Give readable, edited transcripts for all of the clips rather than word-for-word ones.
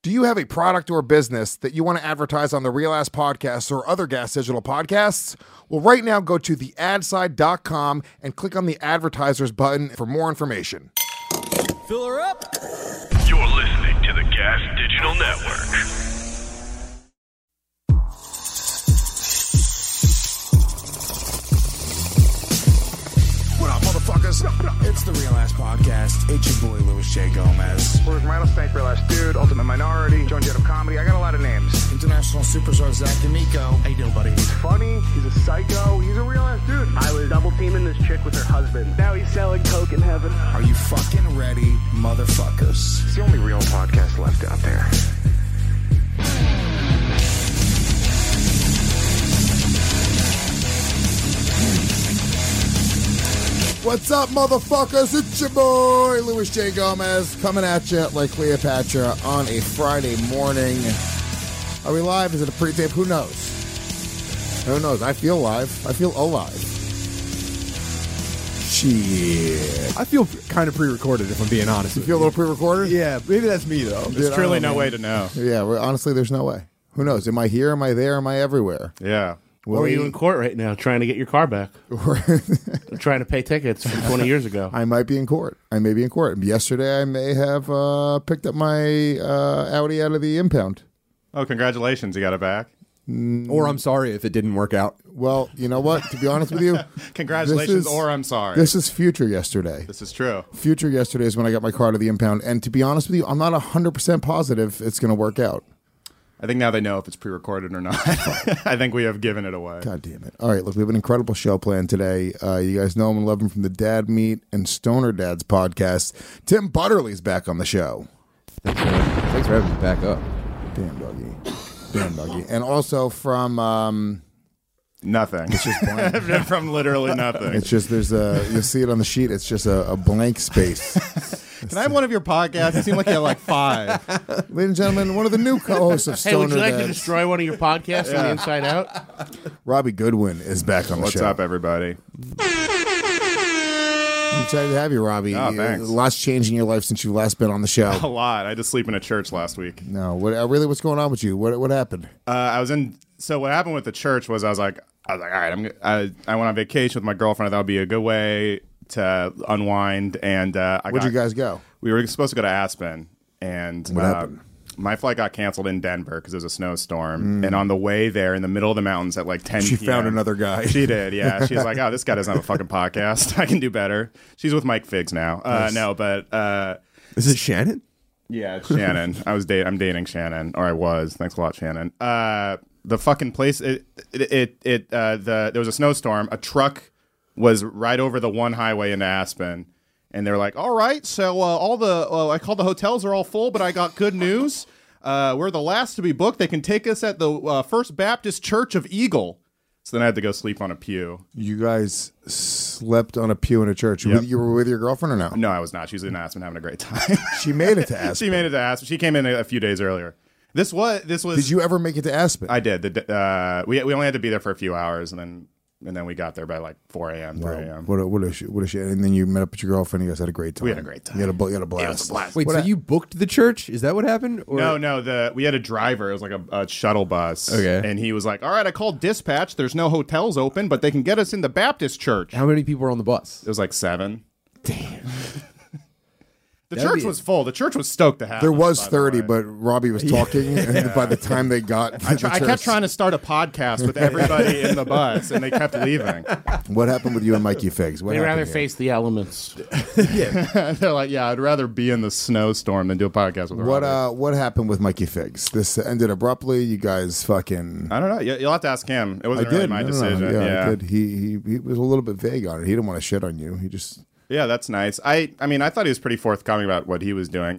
Do you have a product or business that you want to advertise on the Real Ass Podcast or other Gas Digital podcasts? Well, right now, go to theadside.com and click on the advertisers button for more information. Fill her up. You're listening to the Gas Digital Network. What up, motherfuckers? It's the Real Ass Podcast. It's your boy, Louis J. Gomez. Where's Rattlesnake, Real Ass Dude, Ultimate Minority, Joan Jett of Comedy. I got a lot of names. International superstar Zach D'Amico. How you doing, buddy? He's funny. He's a psycho. He's a real ass dude. I was double teaming this chick with her husband. Now he's selling coke in heaven. Are you fucking ready, motherfuckers? It's the only real podcast left out there. What's up, motherfuckers? It's your boy, Louis J. Gomez, coming at you like Cleopatra on a Friday morning. Are we live? Is it a pre-tape? Who knows? Who knows? I feel live. I feel alive. Shit. I feel kind of pre-recorded, if I'm being honest. You feel a little pre-recorded? Yeah, maybe that's me, though. There's truly no way to know. Yeah, well, honestly, there's no way. Who knows? Am I here? Am I there? Am I everywhere? Yeah. Or are you in court right now trying to get your car back? Trying to pay tickets from 20 years ago. I might be in court. I may be in court. Yesterday, I may have picked up my Audi out of the impound. Oh, congratulations. You got it back. Or I'm sorry if it didn't work out. Well, you know what? To be honest with you, Congratulations, or I'm sorry. This is future yesterday. This is true. Future yesterday is when I got my car out of the impound. And to be honest with you, I'm not 100% positive it's going to work out. I think now they know if it's pre-recorded or not. I think we have given it away. God damn it. All right, look, we have an incredible show planned today. You guys know him and love him from the Dad Meat and Stoner Dads podcast. Tim Butterly's back on the show. Thanks for having me back up. Damn, doggy. Damn, doggy. And also from... Nothing. It's just blank. From literally nothing. It's just, you'll see it on the sheet. It's just a blank space. Can I have one of your podcasts? It seemed like you had like 5. Ladies and gentlemen, one of the new co-hosts of Stoner Hey, would you like Dads, to destroy one of your podcasts from the inside out? Robbie Goodwin, is back on the What's show. up, everybody? I'm excited to have you, Robbie. Oh, thanks. Lots changed in your life since you've last been on the show. A lot. I had to sleep in a church last week. No, really, what's going on with you? What happened? So what happened with the church was I was like, all right, I went on vacation with my girlfriend. I thought it would be a good way to unwind. And Where'd you guys go? We were supposed to go to Aspen, and What happened? My flight got canceled in Denver because there was a snowstorm. And on the way there, in the middle of the mountains at like 10 She p.m. found another guy. She did, yeah. She's like, oh, this guy doesn't have a fucking podcast. I can do better. She's with Mike Figs now. Nice. No, but... Is it Shannon? Yeah, it's Shannon. I'm dating Shannon, or I was. Thanks a lot, Shannon. The fucking place. There was a snowstorm. A truck was right over the one highway into Aspen, and they were like, "All right, so I called the hotels are all full, but I got good news. We're the last to be booked. They can take us at the First Baptist Church of Eagle." So then I had to go sleep on a pew. You guys slept on a pew in a church. Yep. You were with your girlfriend or no? No, I was not. She was in Aspen having a great time. She made it to Aspen. She made it to Aspen. She came in a few days earlier. This was. Did you ever make it to Aspen? I did. We only had to be there for a few hours, and then we got there by like 4 a.m., 3 a.m. What a shit. And then you met up with your girlfriend. You guys had a great time. We had a great time. You had a blast. Yeah, it was a blast. Wait, so you booked the church? Is that what happened? Or? No. We had a driver. It was like a shuttle bus. Okay. And he was like, "All right, I called dispatch. There's no hotels open, but they can get us in the Baptist church." How many people were on the bus? It was like 7. Damn. The That'd church be- was full. The church was stoked to have There us, was by the 30, way. but Robbie was talking, and by the time they got to the I kept church- trying to start a podcast with everybody in the bus, and they kept leaving. What happened with you and Mikey Figs? What They'd rather happened here? face the elements. They're like, "Yeah, I'd rather be in the snowstorm than do a podcast with Robert." What happened with Mikey Figs? This ended abruptly. You guys fucking... I don't know. You'll have to ask him. It I wasn't did. really my No, decision. Yeah, I did. He was a little bit vague on it. He didn't want to shit on you. He just... Yeah, that's nice. I mean, I thought he was pretty forthcoming about what he was doing.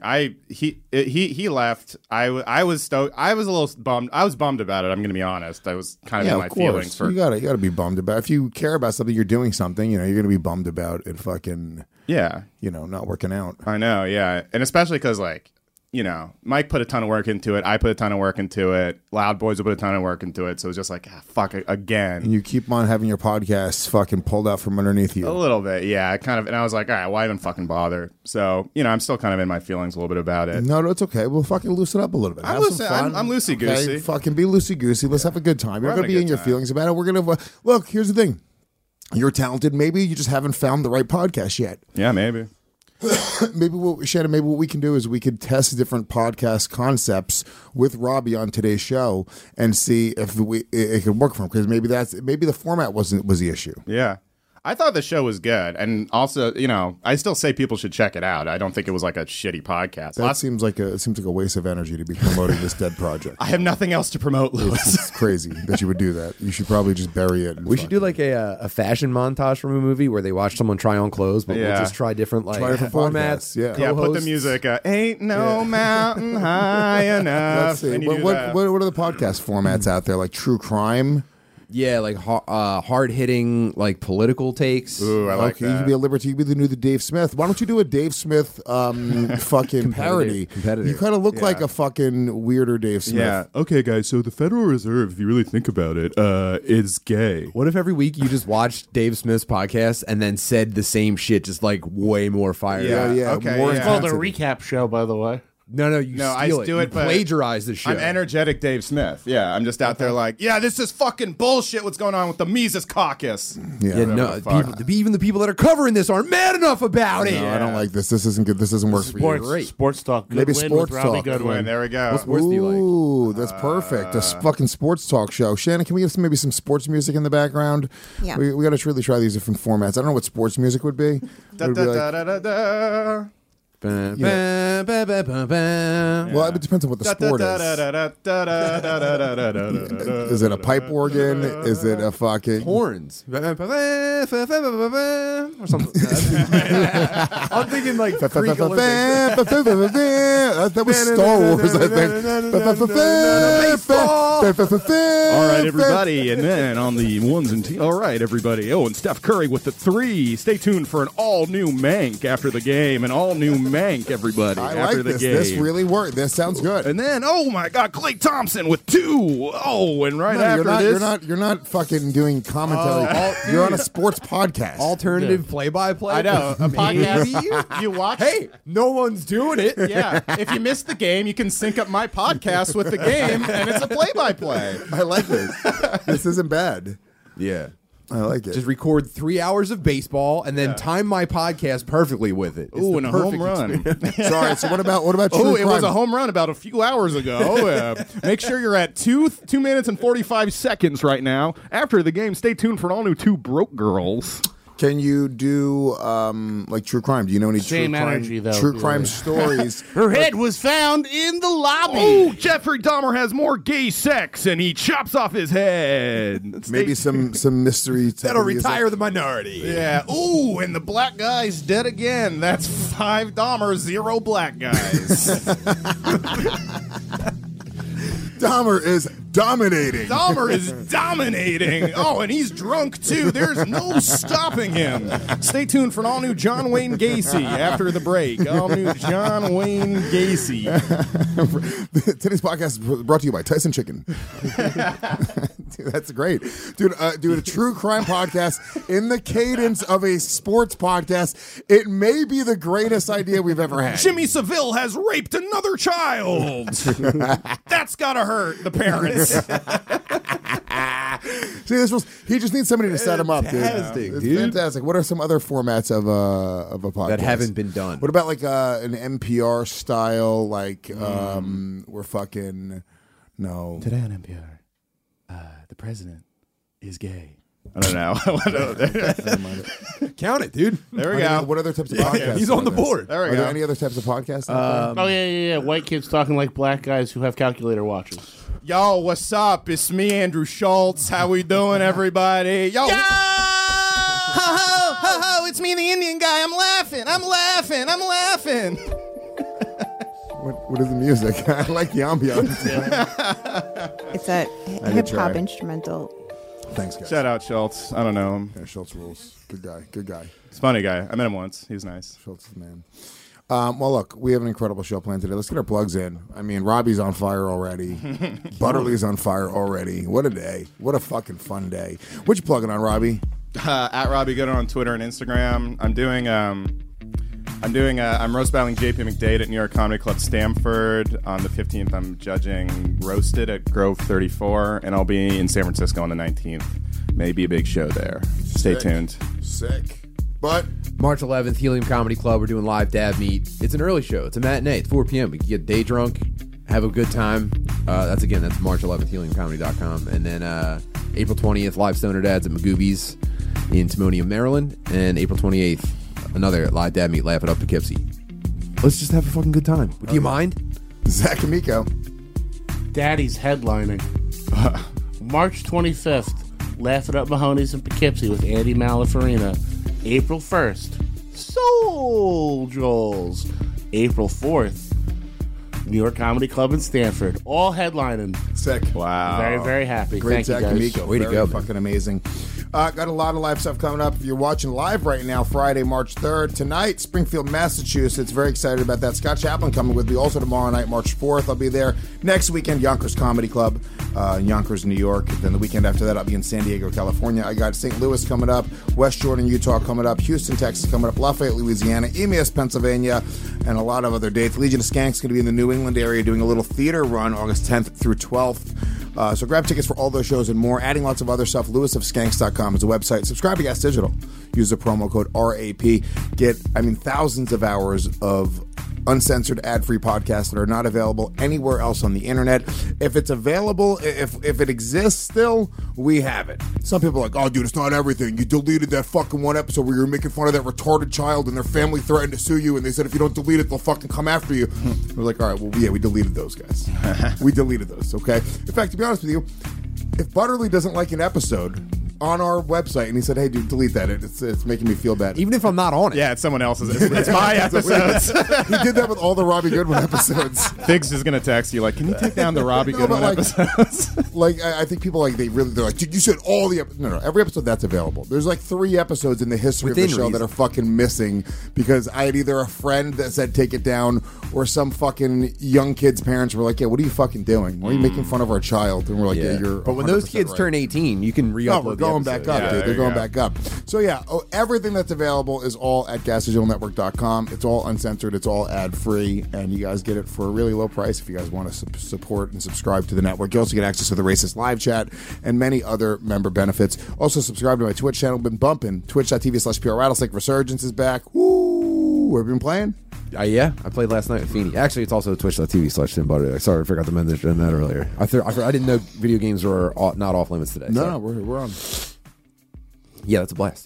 He left. I was stoked. I was a little bummed. I was bummed about it. I'm going to be honest. I was kind of in my feelings for. You gotta be bummed about. If you care about something, you're doing something. You're gonna be bummed about it. Fucking Yeah, not working out. I know. Yeah, and especially because like Mike put a ton of work into it. I put a ton of work into it. Loud Boys will put a ton of work into it. So it was just like, fuck it again. And you keep on having your podcasts fucking pulled out from underneath you. A little bit, yeah. And I was like, all right, why even fucking bother? So, I'm still kind of in my feelings a little bit about it. No, it's okay. We'll fucking loosen up a little bit. I'm Have some fun. I'm loosey-goosey. Okay? Fucking be loosey-goosey. Let's have a good time. You're We're going to be having a in good your time. feelings about it. We're going to... Look, here's the thing. You're talented. Maybe you just haven't found the right podcast yet. Yeah, maybe. Maybe what we can do is we could test different podcast concepts with Robbie on today's show and see if it could work for him, because maybe the format was the issue. Yeah. I thought the show was good. And also, I still say people should check it out. I don't think it was like a shitty podcast. That seems like a waste of energy to be promoting this dead project. I have nothing else to promote, Lewis. It's crazy that you would do that. You should probably just bury it. We should do like a fashion montage from a movie where they watch someone try on clothes, but we'll just try different different formats. podcasts, Yeah, put the music. Ain't no mountain high enough. Let's see. And you do What that. are the podcast formats out there? Like true crime? Yeah, like hard-hitting, like political takes. Ooh, I like You that. could be a liberty. You could be the new Dave Smith. Why don't you do a Dave Smith fucking parody? Competitive. You kind of look like a fucking weirder Dave Smith. Yeah. Okay, guys. So the Federal Reserve, if you really think about it, is gay. What if every week you just watched Dave Smith's podcast and then said the same shit, just like way more fired Yeah. up? Yeah. Okay, More yeah. It's called a intensity. recap show, by the way. No, you I steal do You it, but plagiarize the show. I'm energetic Dave Smith. Yeah, I'm just out there like, yeah, this is fucking bullshit. What's going on with the Mises Caucus? Yeah, no, even the people that are covering this aren't mad enough about it. No, I don't like this. This isn't good. This doesn't work for you. Sports talk. Maybe Goodwin sports with Robbie talk. Goodwin. There we go. What sports do you like? Ooh, that's perfect. A fucking sports talk show. Shannon, can we get maybe some sports music in the background? Yeah. We got to really try these different formats. I don't know what sports music would be. Da, It would da, be like- da, da, da, da. Ba, ba, ba, ba, ba, ba. Well, it depends on what the sport is. Is it a pipe organ? Is it a fucking Horns. Or something. I'm thinking like Greek Olympics. That was Star Wars, I think. All right, everybody. And then on the ones and twos. All right, everybody. Oh, and Steph Curry with the 3. Stay tuned for an all-new Mank after the game. An all-new Mank, everybody, I after like the this. game. This really worked. This sounds good. And then, oh my God, Klay Thompson with 2. Oh, and right after this, you're not fucking doing commentary. You're on a sports podcast. Alternative play-by-play. I know. A podcast you watch. Hey, no one's doing it. Yeah. If you missed the game, you can sync up my podcast with the game, and it's a play-by-play. I like this. This isn't bad. Yeah. I like it. Just record 3 hours of baseball and then time my podcast perfectly with it. It's ooh, the and a perfect home run. experience. Sorry. So what about true Oh, crime? it was a home run about a few hours ago. Make sure you're at 2 minutes and 45 seconds right now. After the game, stay tuned for an all-new 2 Broke Girls. Can you do like true crime? Do you know any Same true crime, energy, though. true Yeah. crime stories? Her head was found in the lobby. Oh, Jeffrey Dahmer has more gay sex, and he chops off his head. Maybe some mystery. type That'll of music. retire the minority. Yeah. Ooh, and the black guy's dead again. That's 5 Dahmer, 0 black guys. Dahmer is dominating. Dahmer is dominating. Oh, and he's drunk too. There's no stopping him. Stay tuned for an all-new John Wayne Gacy after the break. All-new John Wayne Gacy. Today's podcast is brought to you by Tyson Chicken. Dude, that's great. Dude, a true crime podcast in the cadence of a sports podcast. It may be the greatest idea we've ever had. Jimmy Seville has raped another child. That's gotta hurt the parents. See, he just needs somebody to set him up, dude. Fantastic, It's dude. fantastic. What are some other formats of a podcast That haven't been done. What about like an NPR style, like we're fucking no. Today on NPR, the president is gay. I don't know. Count it, dude. There we I don't know, go. what other types of podcasts? He's on the are there? board. There Are we there go. any other types of podcasts? out there? Oh, yeah. White kids talking like black guys who have calculator watches. Yo, what's up? It's me, Andrew Schultz. How we doing, everybody? Yo. Ho, ho, ho, ho. It's me, the Indian guy. I'm laughing. What is the music? I like the ambiance. It's a I did hip try. hop instrumental. Thanks, guys. Shout out Schultz. I don't know him. Yeah, Schultz rules. Good guy. He's a funny guy. I met him once. He was nice. Schultz is the man. Well, look, we have an incredible show planned today. Let's get our plugs in. I mean, Robbie's on fire already. Butterly's on fire already. What a day. What a fucking fun day. What you plugging on, Robbie? At Robbie Gooder on Twitter and Instagram. I'm roast battling JP McDade at New York Comedy Club Stamford. On the 15th, I'm judging Roasted at Grove 34, and I'll be in San Francisco on the 19th. Maybe a big show there. Stay tuned. Sick. But March 11th, Helium Comedy Club. We're doing live dab meet. It's an early show. It's a matinee. It's 4 p.m. We can get day drunk, have a good time. That's March 11th, heliumcomedy.com. And then April 20th, live Stoner Dads at Magoobies in Timonium, Maryland. And April 28th, another live dab meet, Laugh It Up Poughkeepsie. Let's just have a fucking good time. Do you mind? Zach Amico. Daddy's headlining. March 25th, Laugh It Up Mahoney's in Poughkeepsie with Andy Malafarina. April 1st, Soul Joel's. April 4th, New York Comedy Club in Stanford. All headlining. Sick. Wow. Very, very happy. Great Thank Zach you guys. Amico. Way to Very go, man. fucking amazing. Got a lot of live stuff coming up. If you're watching live right now, Friday, March 3rd. Tonight, Springfield, Massachusetts. Very excited about that. Scott Chaplin coming with me. Also tomorrow night, March 4th. I'll be there. Next weekend, Yonkers Comedy Club in Yonkers, New York. Then the weekend after that, I'll be in San Diego, California. I got St. Louis coming up, West Jordan, Utah coming up, Houston, Texas coming up, Lafayette, Louisiana, Emmaus, Pennsylvania, and a lot of other dates. Legion of Skanks going to be in the New England area doing a little theater run August 10th through 12th. So grab tickets for all those shows and more. Adding lots of other stuff. LewisofSkanks.com is a website. Subscribe to Gas Digital. Use the promo code RAP. Get, thousands of hours of uncensored ad-free podcasts that are not available anywhere else on the internet. If it's available, if it exists still, we have it. Some people are like, oh, dude, it's not everything. You deleted that fucking one episode where you were making fun of that retarded child and their family threatened to sue you and they said if you don't delete it, they'll fucking come after you. We're like, all right, well, yeah, we deleted those guys. We deleted those, okay? In fact, to be honest with you, if Butterly doesn't like an episode on our website and he said, hey, dude, delete that. It's making me feel bad. Even if I'm not on it. Yeah, it's someone else's. It's my episodes. He did that with all the Robbie Goodwin episodes. Figs is going to text you like, can you take down the Robbie Goodwin episodes? I think people they're like, dude, you said all the no, every episode that's available. There's like 3 episodes in the history of the show that are fucking missing because I had either a friend that said take it down or some fucking young kid's parents were like, yeah, what are you fucking doing? Why are you making fun of our child? And we're like, yeah, you're. But when those kids right. turn 18, you can re-upload. No, we're going back up, dude. They're going back up. So yeah, everything that's available is all at GasDigitalNetwork.com. It's all uncensored. It's all ad-free, and you guys get it for a really low price if you guys want to support and subscribe to the network. You also get access to the Racist Live Chat and many other member benefits. Also subscribe to my Twitch channel. Been bumping. Twitch.tv/PR Rattlesnake. Resurgence is back. Woo! Have you been playing? Yeah, I played last night with Feeney. Actually, it's also Twitch.tv/Tim Butter. Sorry, I forgot to mention that earlier. I didn't know video games were not off limits today. No, we're on. Yeah, that's a blast.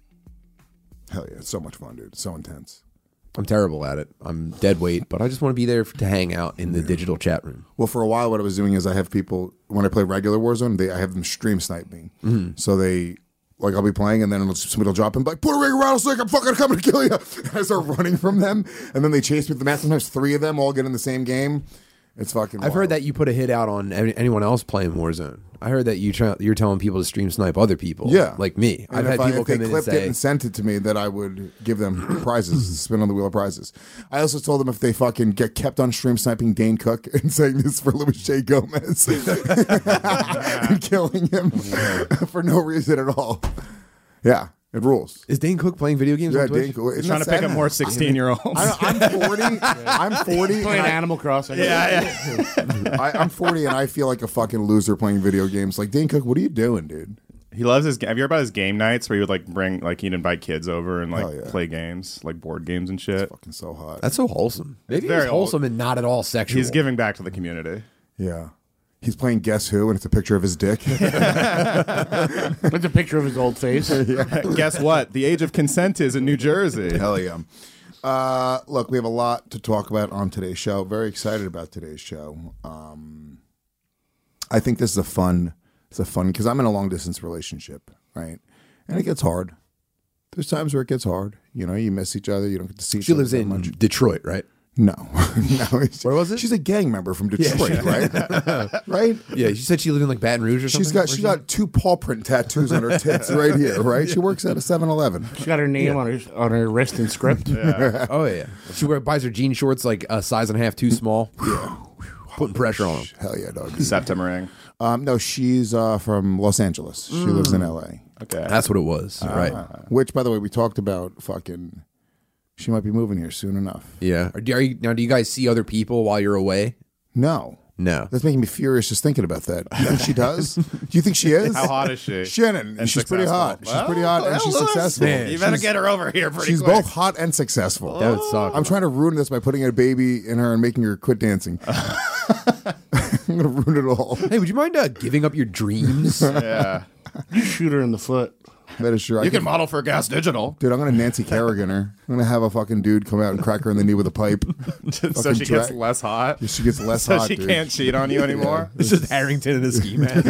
Hell yeah, it's so much fun, dude. It's so intense. I'm terrible at it. I'm dead weight, but I just want to be there to hang out in the digital chat room. Well, for a while, what I was doing is I have people, when I play regular Warzone, I have them stream snipe me. Mm-hmm. So they, I'll be playing and then somebody will drop in, like, Puerto Rican Rattlesnake, I'm fucking coming to kill you. I start running from them, and then they chase me with the mat. Sometimes 3 of them all get in the same game. It's fucking wild. I've heard that you put a hit out on anyone else playing Warzone. I heard that you're telling people to stream snipe other people. Yeah. Like me. And I've had people if they come in and clipped say... it and sent it to me, that I would give them prizes, spin on the wheel of prizes. I also told them if they fucking get kept on stream sniping Dane Cook and saying this for Louis J. Gomez and killing him for no reason at all. Yeah. It rules. Is Dane Cook playing video games on Twitch? Dane Cook. He's trying to pick up more 16-year-olds. I'm 40. I'm 40. Playing Animal Crossing. I'm 40 and I feel like a fucking loser playing video games. Like, Dane Cook, what are you doing, dude? He loves his. Have you heard about his game nights where he would bring he'd invite kids over and play games, like board games and shit? It's fucking so hot. That's so wholesome. Maybe very it's wholesome and not at all sexual. He's giving back to the community. Yeah. He's playing Guess Who, and it's a picture of his dick. It's a picture of his old face. Guess what? The age of consent is in New Jersey. Hell yeah. Look, we have a lot to talk about on today's show. Very excited about today's show. I think this is a fun, because I'm in a long-distance relationship, right? And it gets hard. There's times where it gets hard. You know, you miss each other. You don't get to see each other. She lives in Detroit, right? No. No. Where was it? She's a gang member from Detroit, right? Right? Yeah, she said she lived in like Baton Rouge or something. She got 2 paw print tattoos on her tits right here, right? She works at a 7-Eleven. She got her name on her wrist in script. Oh yeah. She buys her jean shorts like a size and a half too small. Yeah. Putting pressure on them. Hell yeah, dog. Septimaring. No, she's from Los Angeles. She lives in L.A. Okay. That's what it was. Right. Which, by the way, we talked about fucking... She might be moving here soon enough. Yeah. Do you guys see other people while you're away? No. No. That's making me furious just thinking about that. You think she does? Do you think she is? How hot is she? Shannon. And she's pretty successful. hot. She's pretty hot and she's successful. Man, You better get her over here pretty She's quick. both hot and successful. That would suck. I'm trying to ruin this by putting a baby in her and making her quit dancing. I'm going to ruin it all. Hey, would you mind giving up your dreams? Yeah. You shoot her in the foot. That is true. You can model for Gas Digital. Dude, I'm going to Nancy Kerrigan her. I'm going to have a fucking dude come out and crack her in the knee with a pipe. So Fucking she gets drag- less hot. She gets less So hot, she dude. can't cheat on you anymore. It's just Harrington in a ski mask.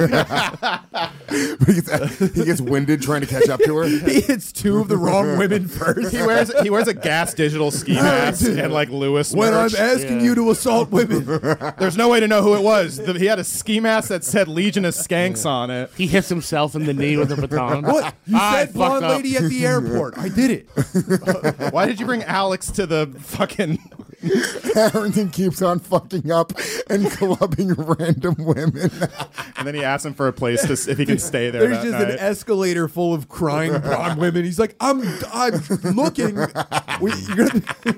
He gets winded trying to catch up to her. He hits 2 of the wrong women first. He wears a Gas Digital ski mask and like Lewis When I'm merch. asking you to assault women. There's no way to know who it was. He had a ski mask that said Legion of Skanks on it. He hits himself in the knee with a baton. What? You I said blonde fucked up. lady at the airport. I did it. Why did you bring Alex to the fucking... Harrington keeps on fucking up and clubbing random women. And then he asked him for a place to if he can stay there There's that just night. an escalator full of crying blonde women. He's like, I'm looking. You're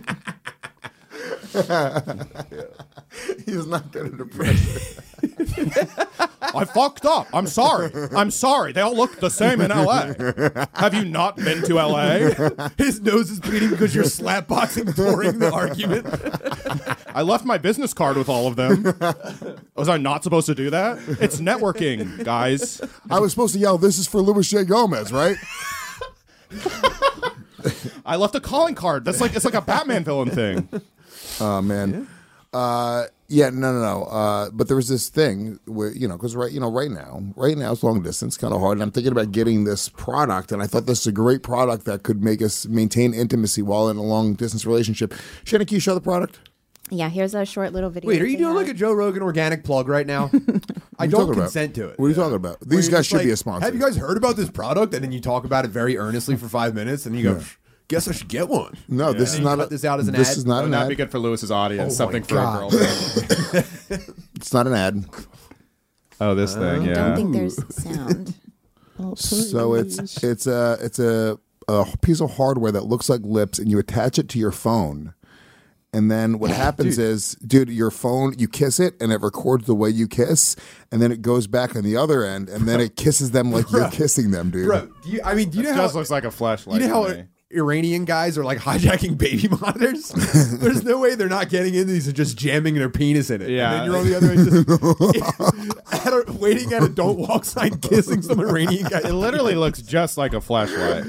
gonna... He's not good at depression. I fucked up. I'm sorry. I'm sorry. They all look the same in L.A. Have you not been to L.A.? His nose is bleeding because you're slapboxing during the argument. I left my business card with all of them. Was I not supposed to do that? It's networking, guys. I was supposed to yell, "This is for Louis J. Gomez," right? I left a calling card. It's like a Batman villain thing. Oh man. No. But there was this thing where, because right now it's long distance, kind of hard. And I'm thinking about getting this product, and I thought this is a great product that could make us maintain intimacy while in a long distance relationship. Shannon, can you show the product? Yeah, here's a short little video. Wait, are you they doing have. like a Joe Rogan organic plug right now? I you don't talking about? consent to it. What are you talking about? Where These you're guys just should like, be a sponsor. Have you guys heard about this product? And then you talk about it very earnestly for 5 minutes, and you go, guess I should get one. No, this is not. Cut this out as an This ad? is not That would an not ad. be good for Lewis's audience. Oh Something my for God. a girl. It's not an ad. Oh, this thing. I Yeah. don't think there's sound. Oh, So please. it's a piece of hardware that looks like lips, and you attach it to your phone. And then what happens is, dude, your phone, you kiss it, and it records the way you kiss, and then it goes back on the other end, and then it kisses them like you're kissing them, dude. Bro, do you know It how just looks like a flashlight. you know to how me. Iranian guys are like hijacking baby monitors? There's no way they're not getting in these and just jamming their penis in it. Yeah. And then you're on the other end just waiting at a don't walk sign kissing some Iranian guy. It literally looks just like a flashlight.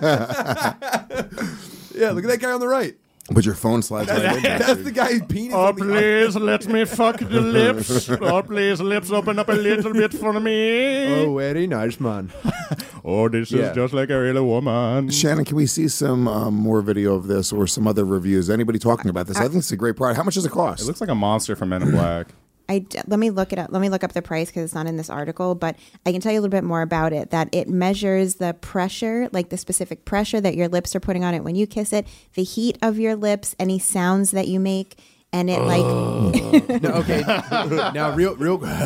Yeah, look at that guy on the right. But your phone slides right in there. That's the guy's penis. Oh, on the please let me fuck the lips. Oh, please, lips open up a little bit for me. Oh, very nice, man. Oh, this Yeah. is just like a real woman. Shannon, can we see some more video of this or some other reviews? Anybody talking about this? I think it's a great product. How much does it cost? It looks like a monster from Men in Black. Let me look it up. Let me look up the price because it's not in this article, but I can tell you a little bit more about it. That it measures the pressure, like the specific pressure that your lips are putting on it when you kiss it, the heat of your lips, any sounds that you make, and it No, okay. Now, real.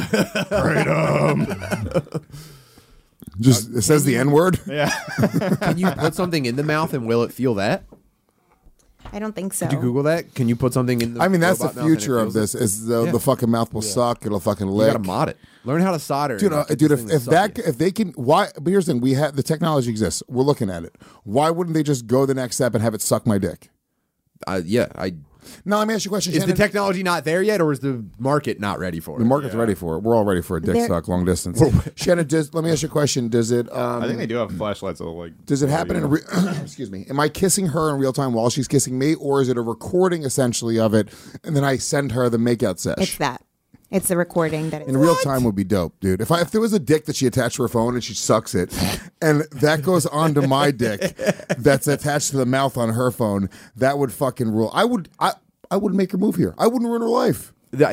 Just it says the N word. Yeah. Can you put something in the mouth and will it feel that? I don't think so. Did you Google that? Can you put something in the I mean, that's the robot mouth and it future of feels this. it? Is the fucking mouth will suck. It'll fucking You lick. gotta mod it. Learn how to solder. Dude, and get dude, this if, thing to if suck that you. if they can, why? But here's the thing: we have the technology exists. We're looking at it. Why wouldn't they just go the next step and have it suck my dick? Now let me ask you a question. Is the Shannon. technology not there yet, or is the market not ready for it? The market's ready for it. We're all ready for a dick There- suck long distance. Shannon, let me ask you a question. Does it? I think they do have flashlights that look like. Does it happen in? Excuse me. Am I kissing her in real time while she's kissing me, or is it a recording essentially of it, and then I send her the makeout sesh? It's that. It's the recording that it's In real time would be dope, dude. If there was a dick that she attached to her phone and she sucks it, and that goes onto my dick that's attached to the mouth on her phone, that would fucking rule. I wouldn't make her move here. I wouldn't ruin her life.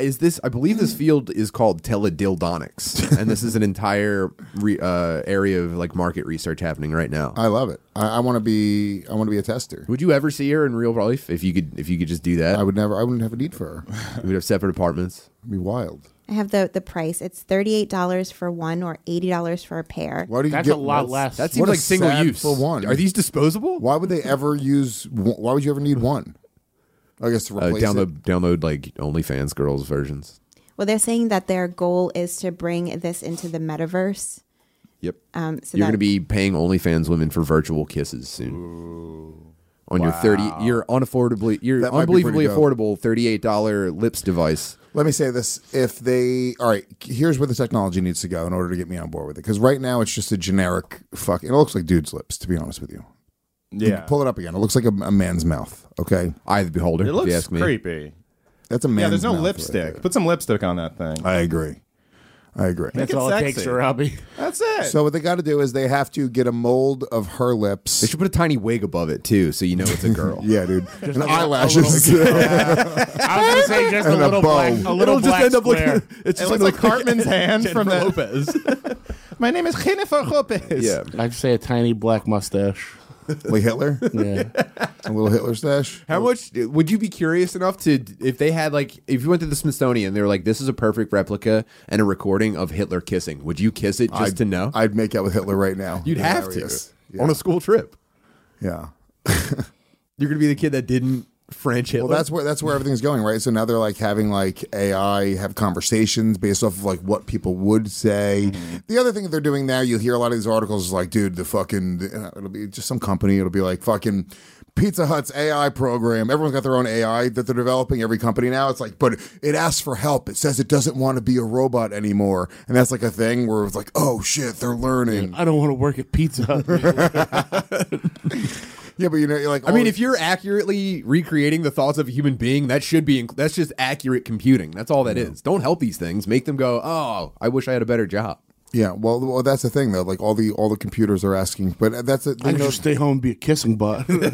I believe this field is called teledildonics, and this is an entire area of like market research happening right now. I love it. I want to be a tester. Would you ever see her in real life if you could just do that? I wouldn't have a need for her. We would have separate apartments. It'd be wild. I have the price. It's $38 for one or $80 for a pair. Why do you That's get a lot less. That seems What like a single sad use for one. Are these disposable? Why would they ever use? Why would you ever need one? I guess to replace it. Download like OnlyFans girls versions. Well, they're saying that their goal is to bring this into the metaverse. Yep. So You're going to be paying OnlyFans women for virtual kisses soon. On your unbelievably That might be pretty dope. affordable $38 lips device. Let me say this: all right, here's where the technology needs to go in order to get me on board with it. Because right now it's just a generic fuck. It looks like dude's lips, to be honest with you. Yeah. Pull it up again. It looks like a man's mouth. Okay, Eye of the beholder. It if you looks ask me. creepy. that's a man's. Yeah, there's no mouth lipstick. Right there. Put some lipstick on that thing. I agree. That's it all it sexy. takes, Robbie. That's it. So what they got to do is they have to get a mold of her lips. They should put a tiny wig above it too, so you know it's a girl. Yeah, dude, and eyelashes. I was going to say just a And a little bow. black, a little black square. It's it looks like Cartman's hand from the Lopez. My name is Jennifer Lopez. Yeah. I'd say a tiny black mustache. Like Hitler, Yeah. a little Hitler stash. How much would you be curious enough to, if they had like, if you went to the Smithsonian, they were like, this is a perfect replica and a recording of Hitler kissing. Would you kiss it just to know? I'd make out with Hitler right now. You'd have to Hilarious. Yeah. on a school trip. Yeah. You're gonna be the kid that didn't French Hitler. Well, that's where everything's going, right? So now they're like having like AI have conversations based off of like what people would say. The other thing that they're doing now, you'll hear a lot of these articles is like, dude, the fucking it'll be just some company. It'll be like fucking Pizza Hut's AI program. Everyone's got their own AI that they're developing. Every company now, it's like, but it asks for help. It says it doesn't want to be a robot anymore, and that's like a thing where it's like, oh shit, they're learning. I don't want to work at Pizza Hut. Yeah, but you know, you're like, I mean, if you're accurately recreating the thoughts of a human being, that should be that's just accurate computing. That's all that is. Don't help these things. Make them go, oh, I wish I had a better job. yeah, well, that's the thing though. Like all the computers are asking, but that's it. I can just stay home and be a kissing bot. Dude,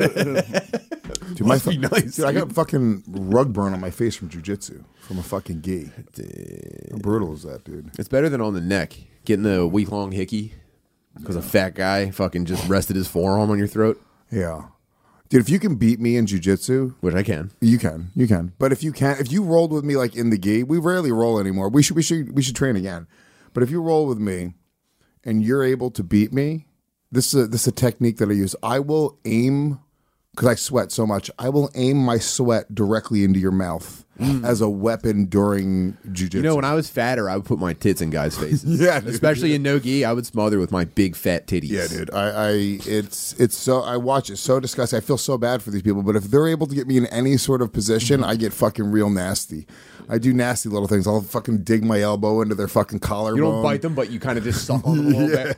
Must be nice. Dude, I got fucking rug burn on my face from jujitsu from a fucking gi. How brutal is that, dude? It's better than on the neck. Getting a week-long hickey because a fat guy fucking just rested his forearm on your throat. Yeah, dude. If you can beat me in jujitsu, Which I can. you can. But if you rolled with me like in the gi, we rarely roll anymore. We should train again. But if you roll with me and you're able to beat me, this is a technique that I use. I will aim. Because I sweat so much, I will aim my sweat directly into your mouth as a weapon during jujitsu. You know, when I was fatter, I would put my tits in guys' faces. Yeah, dude. Especially in no-gi, I would smother with my big fat titties. Yeah, dude. It's so I watch it so disgusting. I feel so bad for these people, but if they're able to get me in any sort of position, I get fucking real nasty. I do nasty little things. I'll fucking dig my elbow into their fucking collarbone. You don't bite them, but you kind of just suck on them a little bit.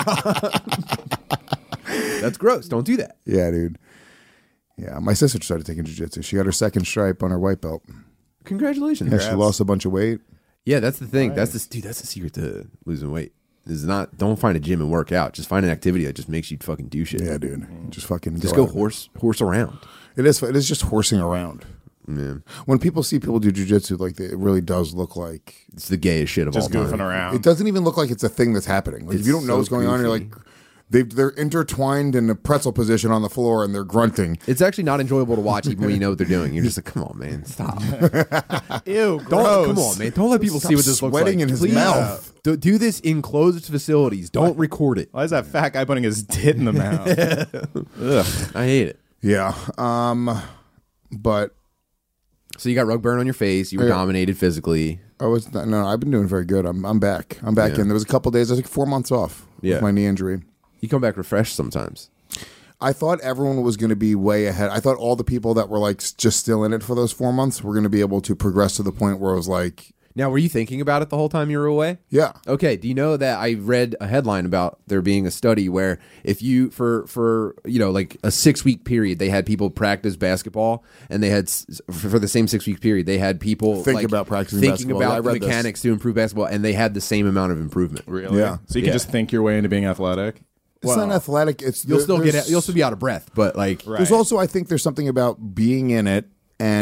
That's gross. Don't do that. Yeah, dude. Yeah, my sister started taking jiu-jitsu. She got her second stripe on her white belt. Congratulations. Yeah, she lost a bunch of weight. Yeah, that's the thing. That's the secret to losing weight. Is not don't find a gym and work out. Just find an activity that just makes you fucking do shit. Yeah, dude. Just fucking go out. horse around. It is just horsing around. Yeah. When people see people do jiu-jitsu, like it really does look like It's the gayest shit of Just all goofing time. around. it doesn't even look like it's a thing that's happening. Like if It's you don't know so what's going on, you're goofy. like they're intertwined in a pretzel position on the floor and they're grunting. It's actually not enjoyable to watch even when you know what they're doing. You're just like, come on, man, stop. Ew, Come on, man. Don't let people see what this looks like. Sweating in his Please. mouth. Do this in closed facilities. Don't record it. Why is that fat guy putting his tit in the mouth? Ugh. I hate it. Yeah. But So you got rug burn on your face. You were Yeah. dominated physically. I've been doing very good. I'm back. I'm back Yeah. in. There was a couple days. I was like 4 months off with my knee injury. You come back refreshed sometimes. I thought everyone was going to be way ahead. I thought all the people that were like just still in it for those 4 months were going to be able to progress to the point where it was like, Now, were you thinking about it the whole time you were away? yeah. Okay. Do you know that I read a headline about there being a study where if you for like a 6-week period they had people practice basketball and they had for the same 6-week period they had people Think like, about practicing thinking basketball. Yeah, I about the read this. mechanics to improve basketball and they had the same amount of improvement. Really? Yeah. So you can just think your way into being athletic? It's not athletic. It's You'll still there's- you'll still be out of breath, but like There's also, I think, there's something about being in it and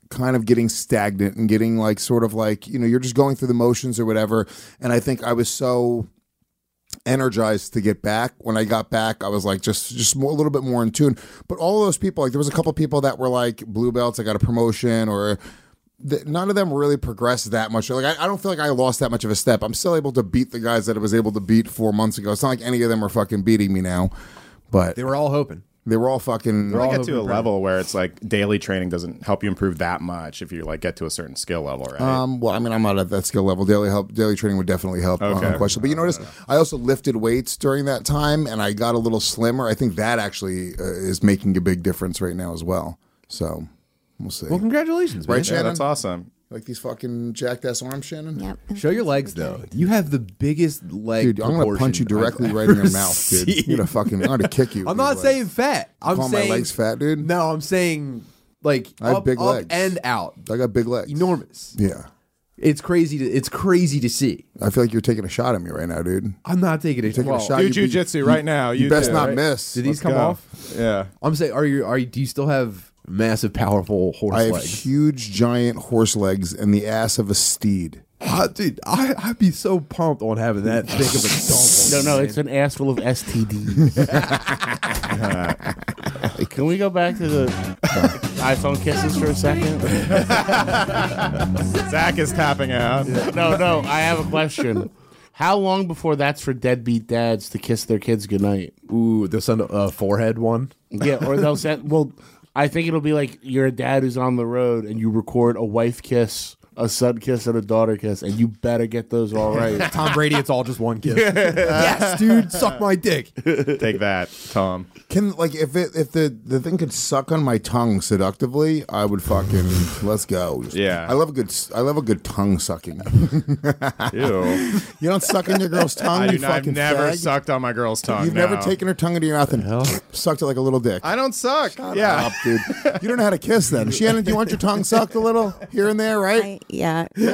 kind of getting stagnant and getting like sort of like, you know, you're just going through the motions or whatever. And I think I was so energized to get back. When I got back, I was like just more, a little bit more in tune. But all of those people, like there was a couple people that were like blue belts, I got a promotion, or none of them really progressed that much. Like I don't feel like I lost that much of a step. I'm still able to beat the guys that I was able to beat 4 months ago. It's not like any of them are fucking beating me now, but They were all hoping. they were all fucking. I get to a level where it's like daily training doesn't help you improve that much if you like get to a certain skill level, right? Well, I mean, I'm not at that skill level. Daily training would definitely help. Okay. Question. But you notice, I also lifted weights during that time, and I got a little slimmer. I think that actually is making a big difference right now as well. So we'll see. Well, congratulations, man. Right, Yeah, Shannon? that's awesome. Like these fucking jacked ass arms, Shannon? Yep. Show your legs, though. You have the biggest leg Dude, I'm going to punch you directly right in your mouth, dude. You're gonna fucking, I'm going to kick you. I'm not saying fat. I'm Call saying my legs fat, dude? No, I'm saying like I have up, big up legs. and out. I got big legs. Enormous. Yeah. It's crazy to see. I feel like you're taking a shot at me right now, dude. I'm not taking it. Taking a shot. Do You- jujitsu right now. You best do, not right? miss. Did these Let's come go. off? Yeah. I'm saying, are you? Do you still have massive, powerful horse I have legs? huge, giant horse legs and the ass of a steed. Dude, I'd be so pumped on having that thick of a dog. No, it's an ass full of STDs. Can we go back to the iPhone kisses for a second? Zach is tapping out. No, I have a question. How long before that's for deadbeat dads to kiss their kids goodnight? Ooh, they'll send a forehead one. Yeah, or they'll send. Well, I think it'll be like you're a dad who's on the road and you record a wife kiss, a son kiss, and a daughter kiss, and you better get those all right. Tom Brady, it's all just one kiss. Yes, dude, suck my dick. Take that, Tom. Can like if the thing could suck on my tongue seductively, I would fucking let's go. Yeah. I love a good tongue sucking. Ew. You don't suck in your girl's tongue. I do you not, I've fucking never fag? sucked on my girl's tongue. You've no. never taken her tongue into your mouth and sucked it like a little dick. I don't suck. Shut yeah. up, dude. You don't know how to kiss then. Shannon, do you want your tongue sucked a little here and there, right? Yeah. And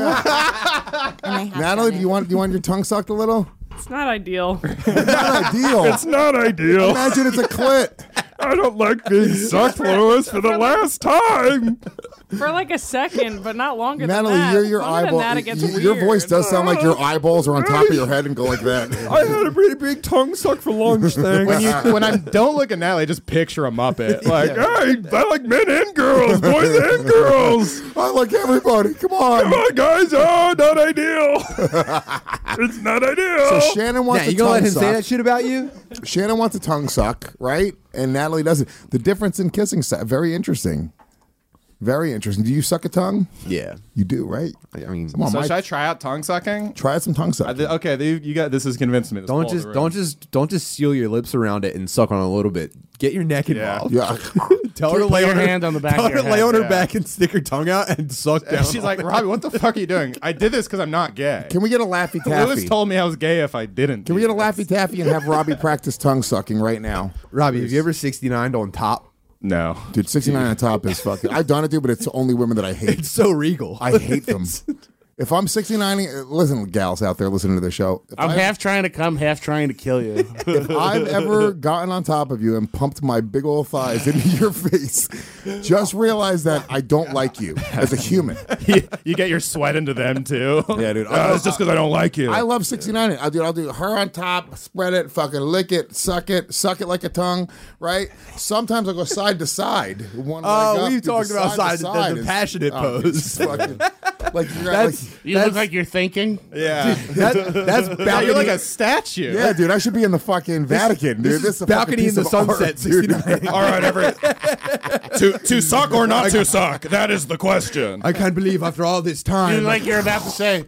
I have Natalie, done do it. you want your tongue sucked a little? It's not ideal. Not ideal. It's not ideal. Imagine it's a clit. I don't like being sucked, Lewis, for the last time. For like a second, but not longer Natalie, than that. your Longer than eyeball, that, it gets your weird. voice does sound like your eyeballs are on top of your head and go like that. I had a pretty big tongue suck for lunch thing. When I don't look at Natalie, just picture a Muppet. Like, Hey, I like men and girls, boys and girls. I like everybody. Come on. Come on, guys. Oh, not ideal. It's not ideal. So Shannon wants Yeah, a you gonna tongue let him suck. say that shit about you? Shannon wants a tongue suck, right? And Natalie doesn't. The difference in kissing, very interesting. Very interesting. Do you suck a tongue? Yeah. You do, right? I mean, Come on, so Mike. should I try out tongue sucking? Try out some tongue suck. Okay, you got this. Has convinced me. This don't whole just don't just seal your lips around it and suck on it a little bit. Get your neck Yeah. involved. Yeah. Tell her to Put lay your on her hand on the back Tell of her your to lay head. on her Yeah. back and stick her tongue out and suck down. And she's like, Robbie, what the fuck are you doing? I did this because I'm not gay. Can we get a Laffy Lewis Taffy? told me I was gay if I didn't. Can we get a Laffy Taffy and have Robbie practice tongue sucking right now? Robbie, have you ever 69'd on top? No. Dude, 69 on top is fucking. I've done it, dude, but it's only women that I hate. It's so regal. I hate them. If I'm 69, listen, gals out there listening to the show. If I'm I've- half trying to come, half trying to kill you. If I've ever gotten on top of you and pumped my big old thighs into your face, just realize that I don't like you as a human. You get your sweat into them too. Yeah, dude. It's just because I don't like you. I love 69. I'll do her on top, spread it, fucking lick it, suck it like a tongue, right? Sometimes I'll go side to side. One leg up, we've do talked the about side to side- the passionate pose. it's fucking, like you're That's- You look like you're thinking. Yeah. That's Yeah, balcony. you're like a statue. yeah, dude. I should be in the fucking Vatican, dude. This is a balcony in fucking the piece of art, sunset. dude. 69. All right, to suck or not to suck? That is the question. I can't believe after all this time. You look like you're about to say,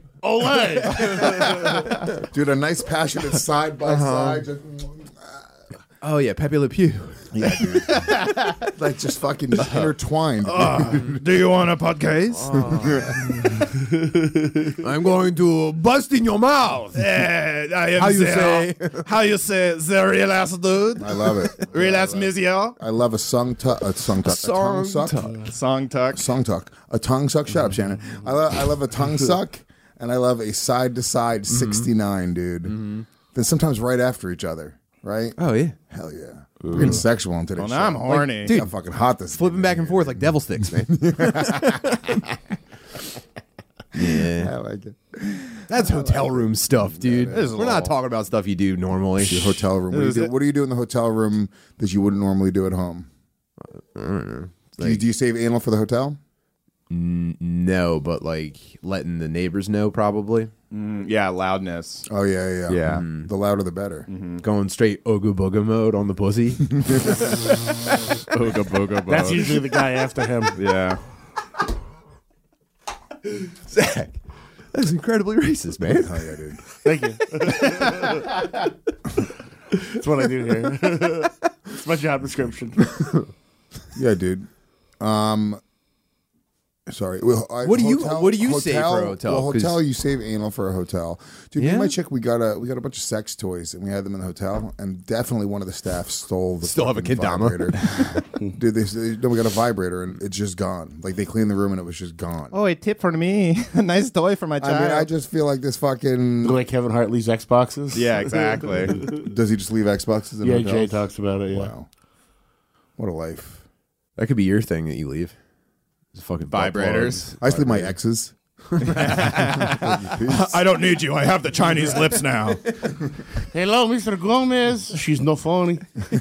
"Olay." Dude, a nice passionate side by side. Just, Oh yeah, Pepe Le Pew. yeah, dude. Like just fucking intertwined. Do you want a podcast? I'm going to bust in your mouth. I am How you say? How you say the real ass dude? I love it. Real ass Mizio. I love a tongue suck, a tongue suck, Song tuck. song tuck, a tongue suck. Shut up, Shannon. I love a tongue suck, and I love a side to side 69, dude. Then sometimes right after each other, right? Oh yeah. Hell yeah. We're getting sexual on today's Well, now I'm show. horny. Like, dude, how fucking hot this Flipping back and forth like devil sticks, man. Yeah. I like it. That's hotel room stuff, dude. is a We're not little- talking about stuff you do normally. Your hotel room. What do you do in the hotel room that you wouldn't normally do at home? I don't know. Do you save anal for the hotel? No, but like letting the neighbors know, probably. Yeah, loudness. Oh yeah. Yeah. The louder the better. Going straight Ooga Booga mode on the pussy. Booga booga. That's usually the guy after him. Yeah. Zach, that's incredibly racist, man. Oh yeah, dude. Thank you. That's what I do here. It's my job description. Yeah, dude. Sorry. Well, What do you save for a hotel? Well, 'Cause- hotel, you save anal for a hotel. Dude, me Yeah? and my chick, we got a bunch of sex toys, and we had them in the hotel. And definitely one of the staff stole the Still have a fucking kendama? vibrator. Dude, no, we got a vibrator, and it's just gone. Like they cleaned the room, and it was just gone. Oh, a tip for me. A nice toy for my child. I mean, I just feel like this fucking. Like Kevin Hart leaves Xboxes. Yeah, exactly. Does he just leave Xboxes in Yeah, hotels? Jay talks about it. Yeah. Wow, what a life. That could be your thing that you leave. It's fucking butt Vibrators. I just leave my exes. I don't need you. I have the Chinese lips now. Hello, Mr. Gomez. She's no funny.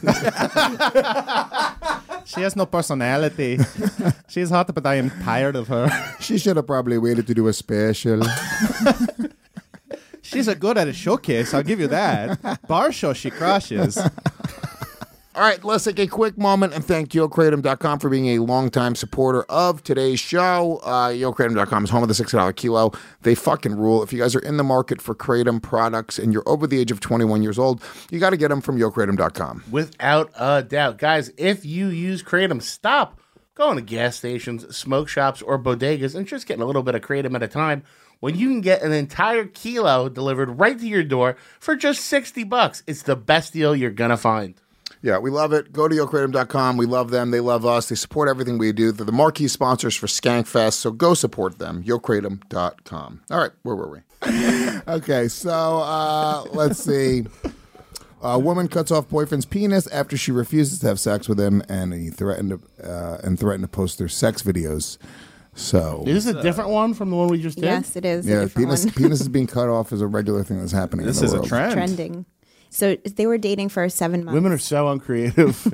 She has no personality. She's hot, but I am tired of her. She should have probably waited to do a special. She's a good at a showcase. I'll give you that. Bar show, she crushes. All right, let's take a quick moment and thank YoKratom.com for being a longtime supporter of today's show. YoKratom.com is home of the $6 kilo. They fucking rule. If you guys are in the market for Kratom products and you're over the age of 21 years old, you got to get them from YoKratom.com. Without a doubt. Guys, if you use Kratom, stop going to gas stations, smoke shops, or bodegas and just getting a little bit of Kratom at a time when you can get an entire kilo delivered right to your door for just $60. It's the best deal you're going to find. Yeah, we love it. Go to YoKratom.com. We love them. They love us. They support everything we do. They're the marquee sponsors for Skankfest, so go support them. YoKratom.com. All right, where were we? Okay, so let's see. A woman cuts off boyfriend's penis after she refuses to have sex with him, and he threatened to post their sex videos. So Is this a different one from the one we just did? Yes, it is. a yeah, different one. penis is being cut off is a regular thing that's happening. This in the is a world. trend. Trending. So they were dating for 7 months. Women are so uncreative.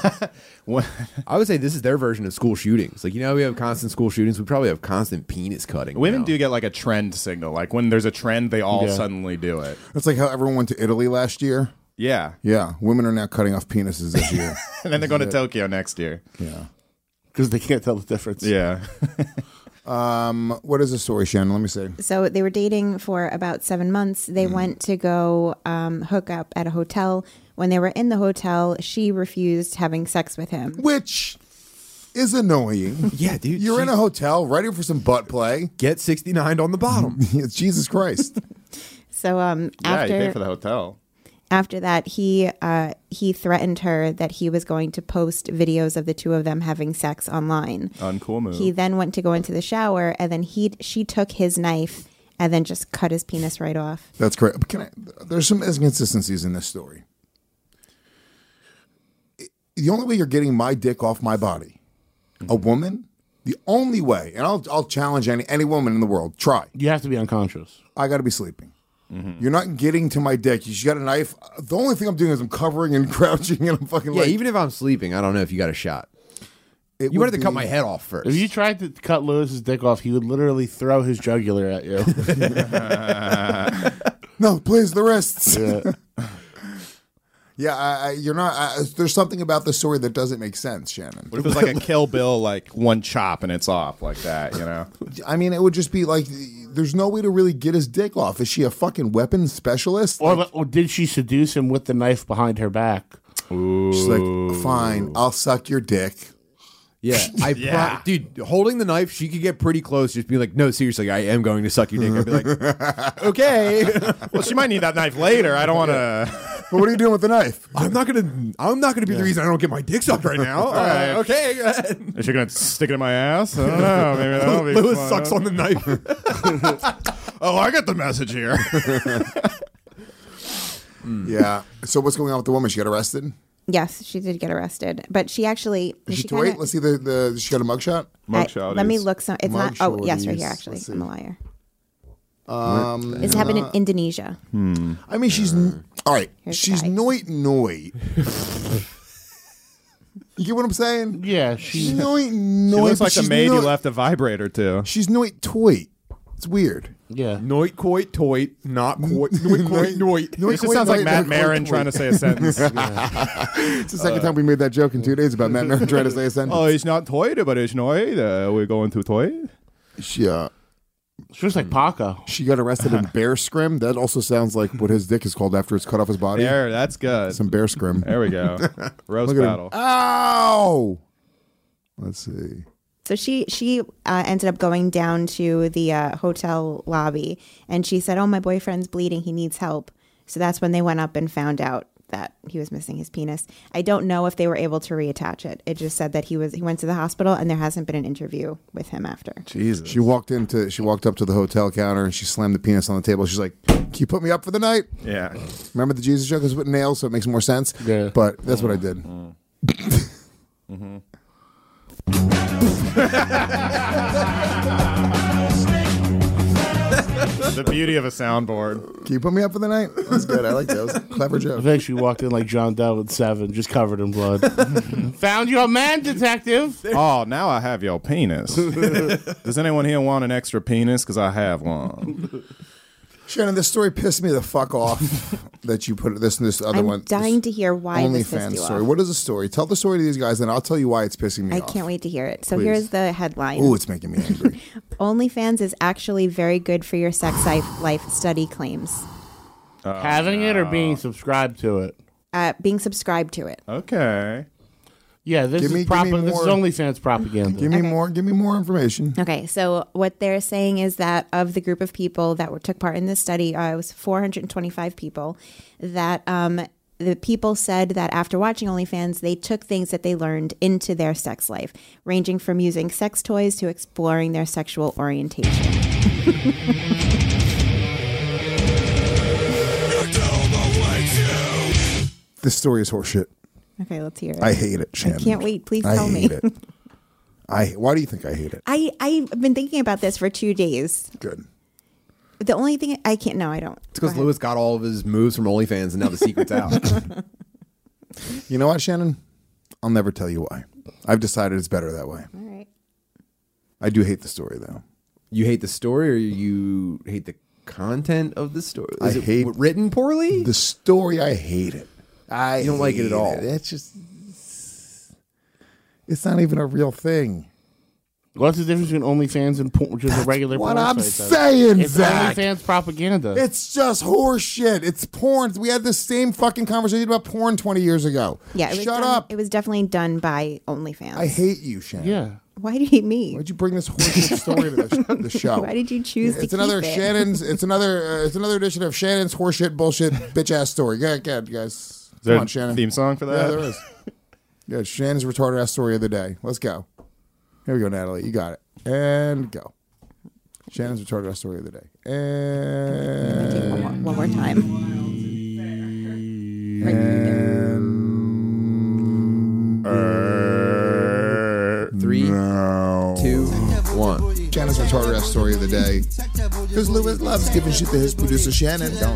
I would say this is their version of school shootings. Like, you know, we have constant school shootings. We probably have constant penis cutting. Women now. do get like a trend signal. Like when there's a trend, they all Yeah. suddenly do it. It's like how everyone went to Italy last year. Yeah. Yeah, women are now cutting off penises this year. And then they're going to Tokyo next year. Yeah. Because they can't tell the difference. Yeah. What is the story, Shannon? Let me see. So they were dating for about 7 months. They went to go hook up at a hotel. When they were in the hotel, she refused having sex with him. Which is annoying. Yeah, dude. You're in a hotel ready for some butt play. Get 69 on the bottom. Jesus Christ. So Yeah, you pay for after the hotel. after that, he threatened her that he was going to post videos of the two of them having sex online. Uncool move. He then went to go into the shower, and then she took his knife and then just cut his penis right off. That's correct. But there's some inconsistencies in this story. The only way you're getting my dick off my body, a woman, the only way, and I'll challenge any woman in the world, try. You have to be unconscious. I got to be sleeping. You're not getting to my dick. You got a knife. The only thing I'm doing is I'm covering and crouching, and I'm fucking Yeah, like. even if I'm sleeping, I don't know if you got a shot. it You would wanted to cut be- my head off first. If you tried to cut Lewis's dick off, he would literally throw his jugular at you. No, please, the wrists. Yeah. Yeah, you're not. There's something about the story that doesn't make sense, Shannon. What if it was like a Kill Bill, like one chop and it's off like that, you know? I mean, it would just be like, there's no way to really get his dick off. Is she a fucking weapons specialist? Or did she seduce him with the knife behind her back? She's like, fine, I'll suck your dick. Yeah, dude, holding the knife, she could get pretty close. Just be like, no, seriously, I am going to suck your dick. I'd be like, okay. Well, she might need that knife later. I don't want to. But what are you doing with the knife? I'm not gonna be the reason I don't get my dick sucked right now. right. Okay. Go ahead. Is she going to stick it in my ass? I don't know. Maybe that'll be Lewis fun. sucks on the knife. Oh, I got the message here. Yeah. So what's going on with the woman? She got arrested? Yes, she did get arrested, but she actually. Is she kinda- wait? Let's see the. She got a mugshot. Let me look. Some. It's not. Oh, yes, right shorties. here. Actually, Let's see. I'm a liar. This happened in Indonesia. I mean, she's all right. Here's She's the guy. noi. You get what I'm saying? Yeah, She's she. noi. She looks like the she's maid you noi- left a vibrator to. She's noi toy. It's weird. Yeah. Noit, coit, toit, not coit, noit, coit, noit. This just sounds like Matt Marin trying to say a sentence. It's the second time we made that joke in 2 days about Matt Marin trying to say a sentence. Oh, it's not toy, but it's noi. We're going to toy. She looks like Paco. She got arrested in bear scrim. That also sounds like what his dick is called after it's cut off his body. There, that's good. Some bear scrim. There we go. Roast Look at him. battle. Ow! Let's see. So she ended up going down to the hotel lobby, and she said, "Oh, my boyfriend's bleeding. He needs help." So that's when they went up and found out that he was missing his penis. I don't know if they were able to reattach it. It just said that he went to the hospital, and there hasn't been an interview with him after. Jesus. She walked up to the hotel counter and she slammed the penis on the table. She's like, "Can you put me up for the night?" Yeah. Remember the Jesus joke is with nails, so it makes more sense. Yeah. But that's what I did. The beauty of a soundboard. Can you put me up for the night? That's good. I like that. That was a clever I joke. think she walked in like John Doe with 7, just covered in blood. Found your man, detective. Oh, now I have your penis. Does anyone here want an extra penis? Because I have one. Shannon, this story pissed me the fuck off that you put this and this other I'm one. dying to hear why this pissed OnlyFans you story. off. What is the story? Tell the story to these guys, and I'll tell you why it's pissing me I off. can't wait to hear it. So Please. here's the headline. Ooh, it's making me angry. OnlyFans is actually very good for your sex life, study claims. Having it or being subscribed to it? Being subscribed to it. Okay. Yeah, this Give is me this is more. OnlyFans propaganda. Give me more. Give me more information. Okay, so what they're saying is that of the group of people that took part in this study, it was 425 people, that the people said that after watching OnlyFans, they took things that they learned into their sex life, ranging from using sex toys to exploring their sexual orientation. This story is horseshit. Okay, let's hear it. I hate it, Shannon. I can't wait. Please I tell me. hate it. Why do you think I hate it? I've been thinking about this for 2 days. Good. The only thing I can't. No, I don't. It's because Go ahead. Lewis got all of his moves from OnlyFans, and now the secret's out. You know what, Shannon? I'll never tell you why. I've decided it's better that way. All right. I do hate the story, though. You hate the story, or you hate the content of the story? I Is it hate written poorly. The story, I hate it. You don't like it at hate all. It's just, it's not even a real thing. What's the difference between OnlyFans and porn, which is a regular what porn I'm site, saying, It's Zach. OnlyFans propaganda. It's just horse shit. It's porn. We had the same fucking conversation about porn 20 years ago. Yeah. It was Shut done- up. It was definitely done by OnlyFans. I hate you, Shannon. yeah. Why do you hate me? Why'd you bring this horseshit story to the show? Why did you choose to It's another keep it? Shannon's. It's another edition of Shannon's horseshit bullshit bitch ass story. Go ahead, guys. Is Come there on, a Shannon. theme song for that? Yeah, there is. Yeah, Shannon's retarded ass story of the day. Let's go. Here we go, Natalie. You got it. And go. Shannon's retarded ass story of the day. And One more time. Three, no. 2, 1. Shannon's retarded ass story of the day. Because Lewis loves giving shit to his producer Shannon. Don't.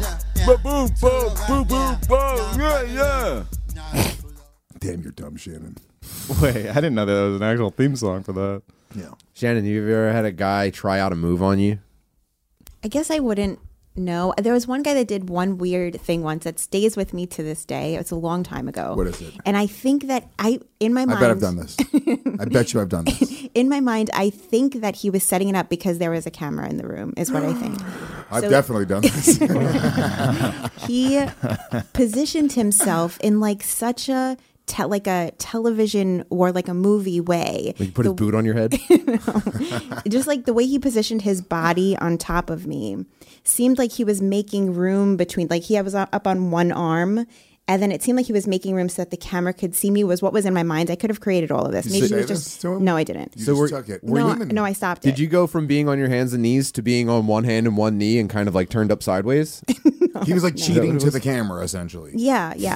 Damn, you're dumb, Shannon. Wait, I didn't know there was an actual theme song for that. Yeah. Shannon, you ever had a guy try out a move on you? I guess I wouldn't know. There was one guy that did one weird thing once that stays with me to this day. It's a long time ago. What is it? And I think that in my mind, I bet I've done this. I bet you I've done this. in my mind, I think that he was setting it up because there was a camera in the room, is what I think. I've So- definitely done this. He positioned himself in like such a like a television or like a movie way. Like you put his boot on your head? Just like the way he positioned his body on top of me seemed like he was making room between, like he was up on one arm, and then it seemed like he was making room so that the camera could see me, was what was in my mind. I could have created all of this. Did Maybe you he say was this just to him? No, I didn't. You So just we're- took it. No, I stopped it. Did you go from being on your hands and knees to being on one hand and one knee and kind of like turned up sideways? He was like cheating to the camera, essentially. Yeah.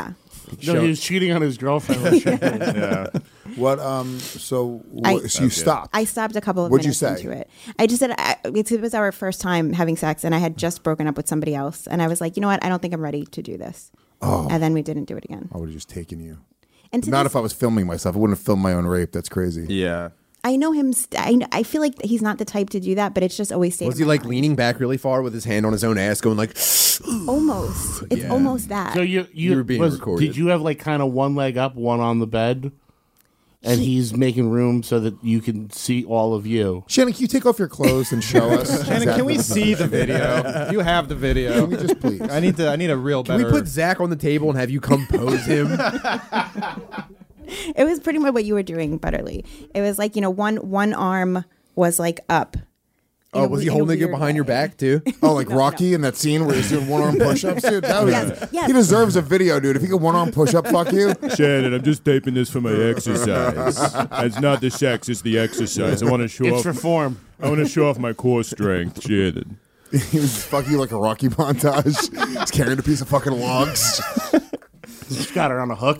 No, he was cheating on his girlfriend. with Shannon. Yeah. What? So you stopped. I stopped a couple of What'd you minutes say? into it. I just said it was our first time having sex, and I had just broken up with somebody else, and I was like, you know what? I don't think I'm ready to do this. Oh. And then we didn't do it again. I would have just taken you. And to Not this- if I was filming myself. I wouldn't have filmed my own rape. That's crazy. Yeah. I know him. I feel like he's not the type to do that, but it's just always stayed. Was in he my like mind. leaning back really far with his hand on his own ass, going like? Almost. It's Yeah. almost that. So you were being recorded. Did you have like kind of one leg up, one on the bed, and he's making room so that you can see all of you? Shannon, can you take off your clothes and show us? Shannon, can we exactly- see the video? You have the video. Can we just please? I need a real Can better. we put Zach on the table and have you compose him? It was pretty much what you were doing, Butterly. It was like, one arm was like up. Oh, was he holding it behind your back too? Oh, like Rocky in that scene where he's doing one-arm push-ups, dude. That was, Yes. He deserves a video, dude. If he could one-arm push-up, fuck you. Shannon, I'm just taping this for my exercise. It's not the sex, it's the exercise. I want to show It's for form. I want to show off my core strength, Shannon. He was fucking you like a Rocky montage. He's carrying a piece of fucking logs. Just got her on a hook.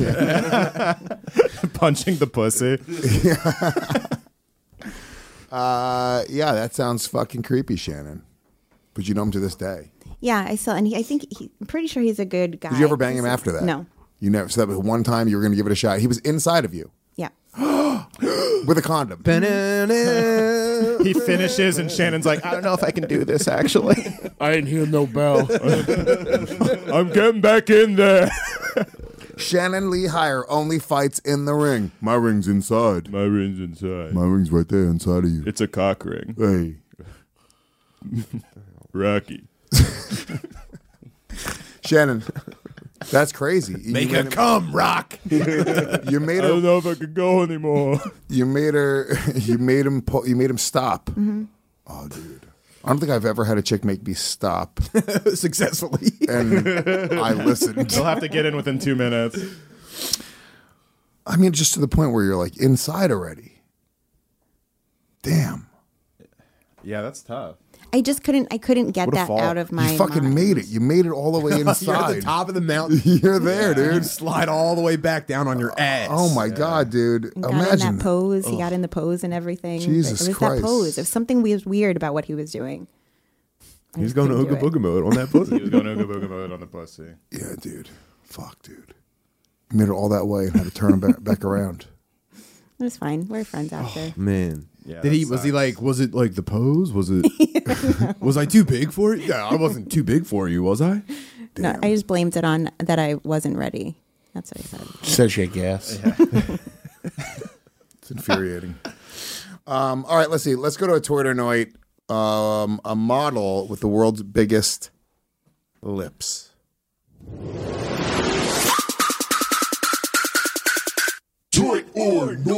Punching the pussy. Yeah, that sounds fucking creepy, Shannon. But you know him to this day. Yeah, I saw, and I'm pretty sure he's a good guy. Did you ever bang him after that? No. You never. So that was one time you were going to give it a shot. He was inside of you Yeah. with a condom. He finishes, and Shannon's like, I don't know if I can do this, actually. I didn't hear no bell. I'm getting back in there. Shannon Lee Hire only fights in the ring. My ring's inside. My ring's inside. My ring's right there inside of you. It's a cock ring. Hey. Rocky. Shannon, that's crazy. Make her come, Rock. You made I don't her. know if I could go anymore. You made her. You made him. You made him stop. Mm-hmm. Oh, dude. I don't think I've ever had a chick make me stop, Successfully. and I listened. They'll have to get in within 2 minutes. I mean, just to the point where you're like inside already. Damn. Yeah, that's tough. I couldn't get What a that fall. out of my You fucking mind. made it. You made it all the way You're at inside. the top of the mountain. You're there, You dude. slide all the way back down on your ass. Oh my god, dude! And got in Imagine that pose. He got in the pose and everything. But Jesus it was Christ. that pose. It was something weird about what he was doing. I He's just going couldn't Ooga do it. Booga mode on that pussy. He was going Ooga Booga mode on the pussy. Yeah, dude. Fuck, dude. You made it all that way and had to turn him back around. It was fine. We're friends after. Man. Yeah, Did he? that Was he sucks. like? Was it like the pose? Was it? Was I too big for it? Yeah, I wasn't too big for you, was I? No, I just blamed it on that I wasn't ready. That's what I said. Said she had gas. It's infuriating. All right, let's see. Let's go to a Twitter night. A model with the world's biggest lips. Toy or no?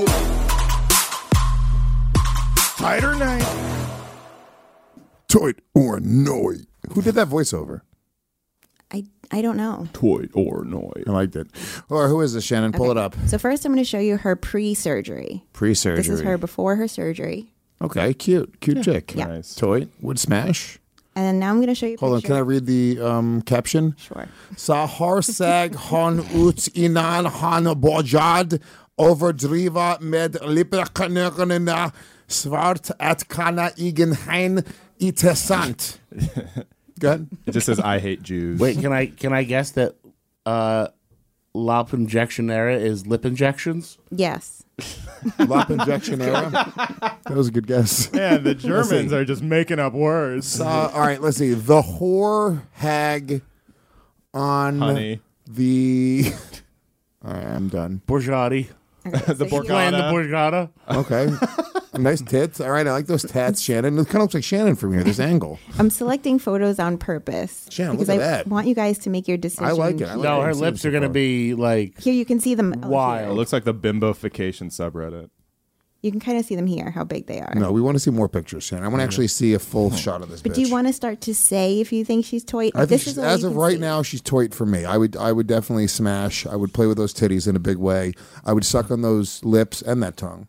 Tighter night. Toy or no? Who did that voiceover? I don't know. Toy or noise. I liked it. Or who is this, Shannon? Pull it up. So first I'm going to show you her pre-surgery. Pre-surgery. This is her before her surgery. Okay, cute chick. Yeah. Nice. Toy would smash. And then now I'm going to show you a Hold on, picture. can I read the caption? Sure. Sahar sag hon ut inan han bojad overdriva med lipperknögnerna svart at kana igen hein interessant. Go ahead. It just says, I hate Jews. Wait, can I guess that lap injection era is lip injections? Yes. Lap injection era. That was a good guess. Man, the Germans are just making up words. All right, let's see. The whore hag on Honey. the. All right, I'm done. Borgatti. The Playing the Borgata. Borgata. Okay. Nice tits. All right, I like those tats, Shannon. It kind of looks like Shannon from here, this angle. I'm selecting photos on purpose. Shannon, because look at I that. want you guys to make your decision. I like it. I like No, it. her I've seen lips it are going to before. be like Here, you can see them. wild. It looks like the bimbofication subreddit. You can kind of see them here, how big they are. No, we want to see more pictures, Shannon. I want to actually see a full shot of this But bitch. do you want to start to say if you think she's toy? I think This she's, is all as you of can right see. now, she's toit for me. I would definitely smash. I would play with those titties in a big way. I would suck on those lips and that tongue.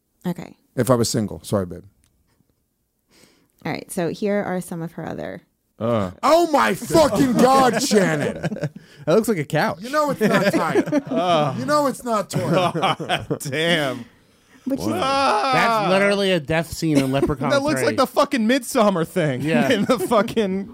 Okay. If I was single. Sorry, babe. All right. So here are some of her other Oh my fucking God, Shannon! That looks like a couch. You know it's not tight. You know it's not torn. Damn. That's literally a death scene in Leprechaun That looks 3. like the fucking Midsummer thing. Yeah. In the fucking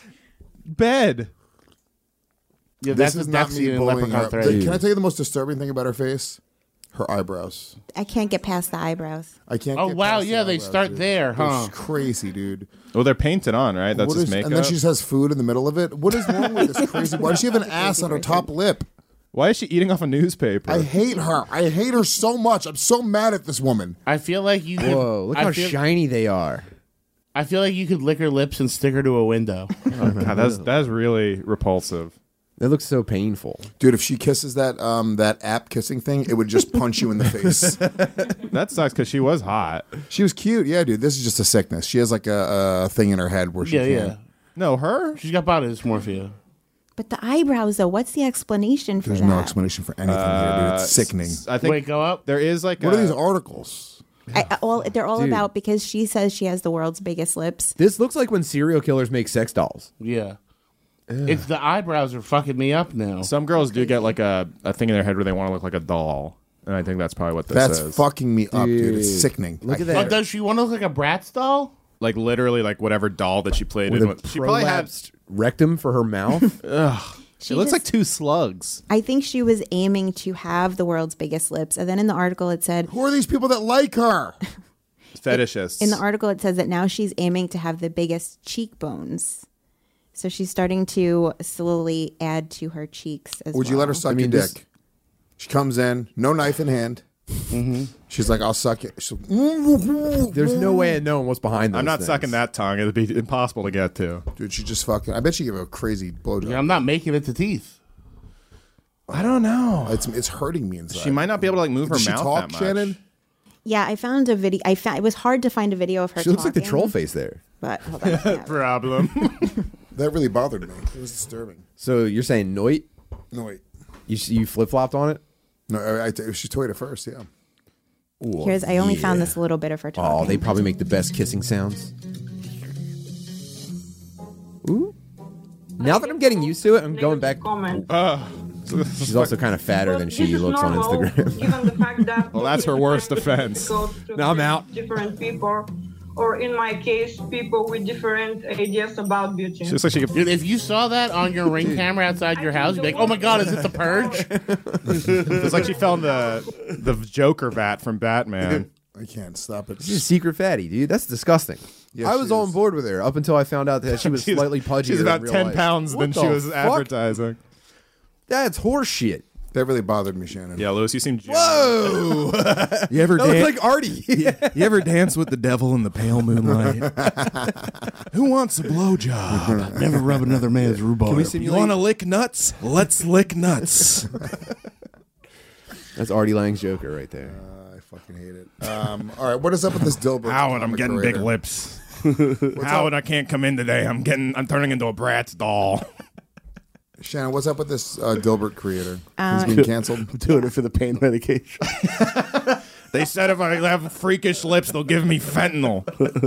bed. Yeah, This that's a is death not scene me in bullying Leprechaun her. 3. Can I tell you the most disturbing thing about her face? Her eyebrows. I can't get past the eyebrows. I can't. Oh, get wow, past the yeah, they eyebrows, start dude. there, huh? It's crazy, dude. Well, they're painted on, right? That's What his is- makeup. And then she just has food in the middle of it. What is wrong with this crazy? Why does she have an ass on her top lip? Why is she eating off a newspaper? I hate her. I hate her so much. I'm so mad at this woman. I feel like you could... Whoa, look how shiny they are. I feel like you could lick her lips and stick her to a window. Oh, God, that's really repulsive. That looks so painful. Dude, if she kisses that that app kissing thing, it would just punch you in the face. That sucks because she was hot. She was cute. Yeah, dude. This is just a sickness. She has like a thing in her head where she Yeah, can't. yeah. No, her? She's got body dysmorphia. But the eyebrows, though, what's the explanation for There's that? no explanation for anything here, dude. It's sickening. I think Wait, go up. there is like What are these articles? Well, they're all Dude. about because she says she has the world's biggest lips. This looks like when serial killers make sex dolls. Yeah. It's the eyebrows are fucking me up now. Some girls do get like a thing in their head where they want to look like a doll. And I think that's probably what this That's is. fucking me up, dude. It's Dude. sickening. Look at But that. does she want to look like a Bratz doll? Like literally like whatever doll that she played With in. a She probably had... prolapsed rectum for her mouth. She It looks just- like two slugs. I think she was aiming to have the world's biggest lips. And then in the article it said, Who are these people that like her? Fetishists. in the article it says that now she's aiming to have the biggest cheekbones. So she's starting to slowly add to her cheeks as Would you well. let her suck I mean, your this- dick? She comes in, no knife in hand. She's like, I'll suck it. She's like, There's no way of knowing what's behind those I'm not things. sucking that tongue. It'd be impossible to get to. dude, she just fucking. I bet she gave a crazy blowjob. Yeah, I'm not making it to teeth. I don't know. It's hurting me inside. She might not be able to like move her Does she mouth talk, that much. Shannon? Yeah, I found a video. It was hard to find a video of her She looks like the talking, troll face there. But hold on. Yeah. Problem. That really bothered me. It was disturbing. So you're saying Noit? No, wait. You flip flopped on it? No, she toyed it first, yeah. Ooh, Here's I only found yeah. this little bit of her talking. Oh, they probably make the best kissing sounds. Ooh. Now that I'm getting used to it, I'm going back. She's also kind of fatter than she looks on Instagram. Given the fact that Well, that's her worst offense. Now I'm out. Different people, or in my case, people with different ideas about beauty. She looks like she could. Dude, if you saw that on your ring camera outside your house, you'd be like, oh my God, is it the Purge? It's like she fell in the Joker vat from Batman. I can't stop it. She's a secret fatty, dude. That's disgusting. Yeah, I she was on is. board with her up until I found out that she was slightly pudgier. She's in about real 10 life. pounds What than she the was fuck? advertising. That's horse shit. That really bothered me, Shannon. Yeah, Lewis, you seem. Whoa! You ever That looks like Artie. You ever dance with the devil in the pale moonlight? Who wants a blowjob? Never rub another man's rhubarb. Can we You simulate? want to lick nuts? Let's lick nuts. That's Artie Lang's Joker right there. I fucking hate it. All right, what is up with this Dilbert? Howard, I'm comic getting creator? big lips. Howard, I can't come in today. I'm turning into a Bratz doll. Shannon, what's up with this Dilbert creator? He's being canceled. I'm doing it for the pain medication. They said if I have freakish lips, they'll give me fentanyl.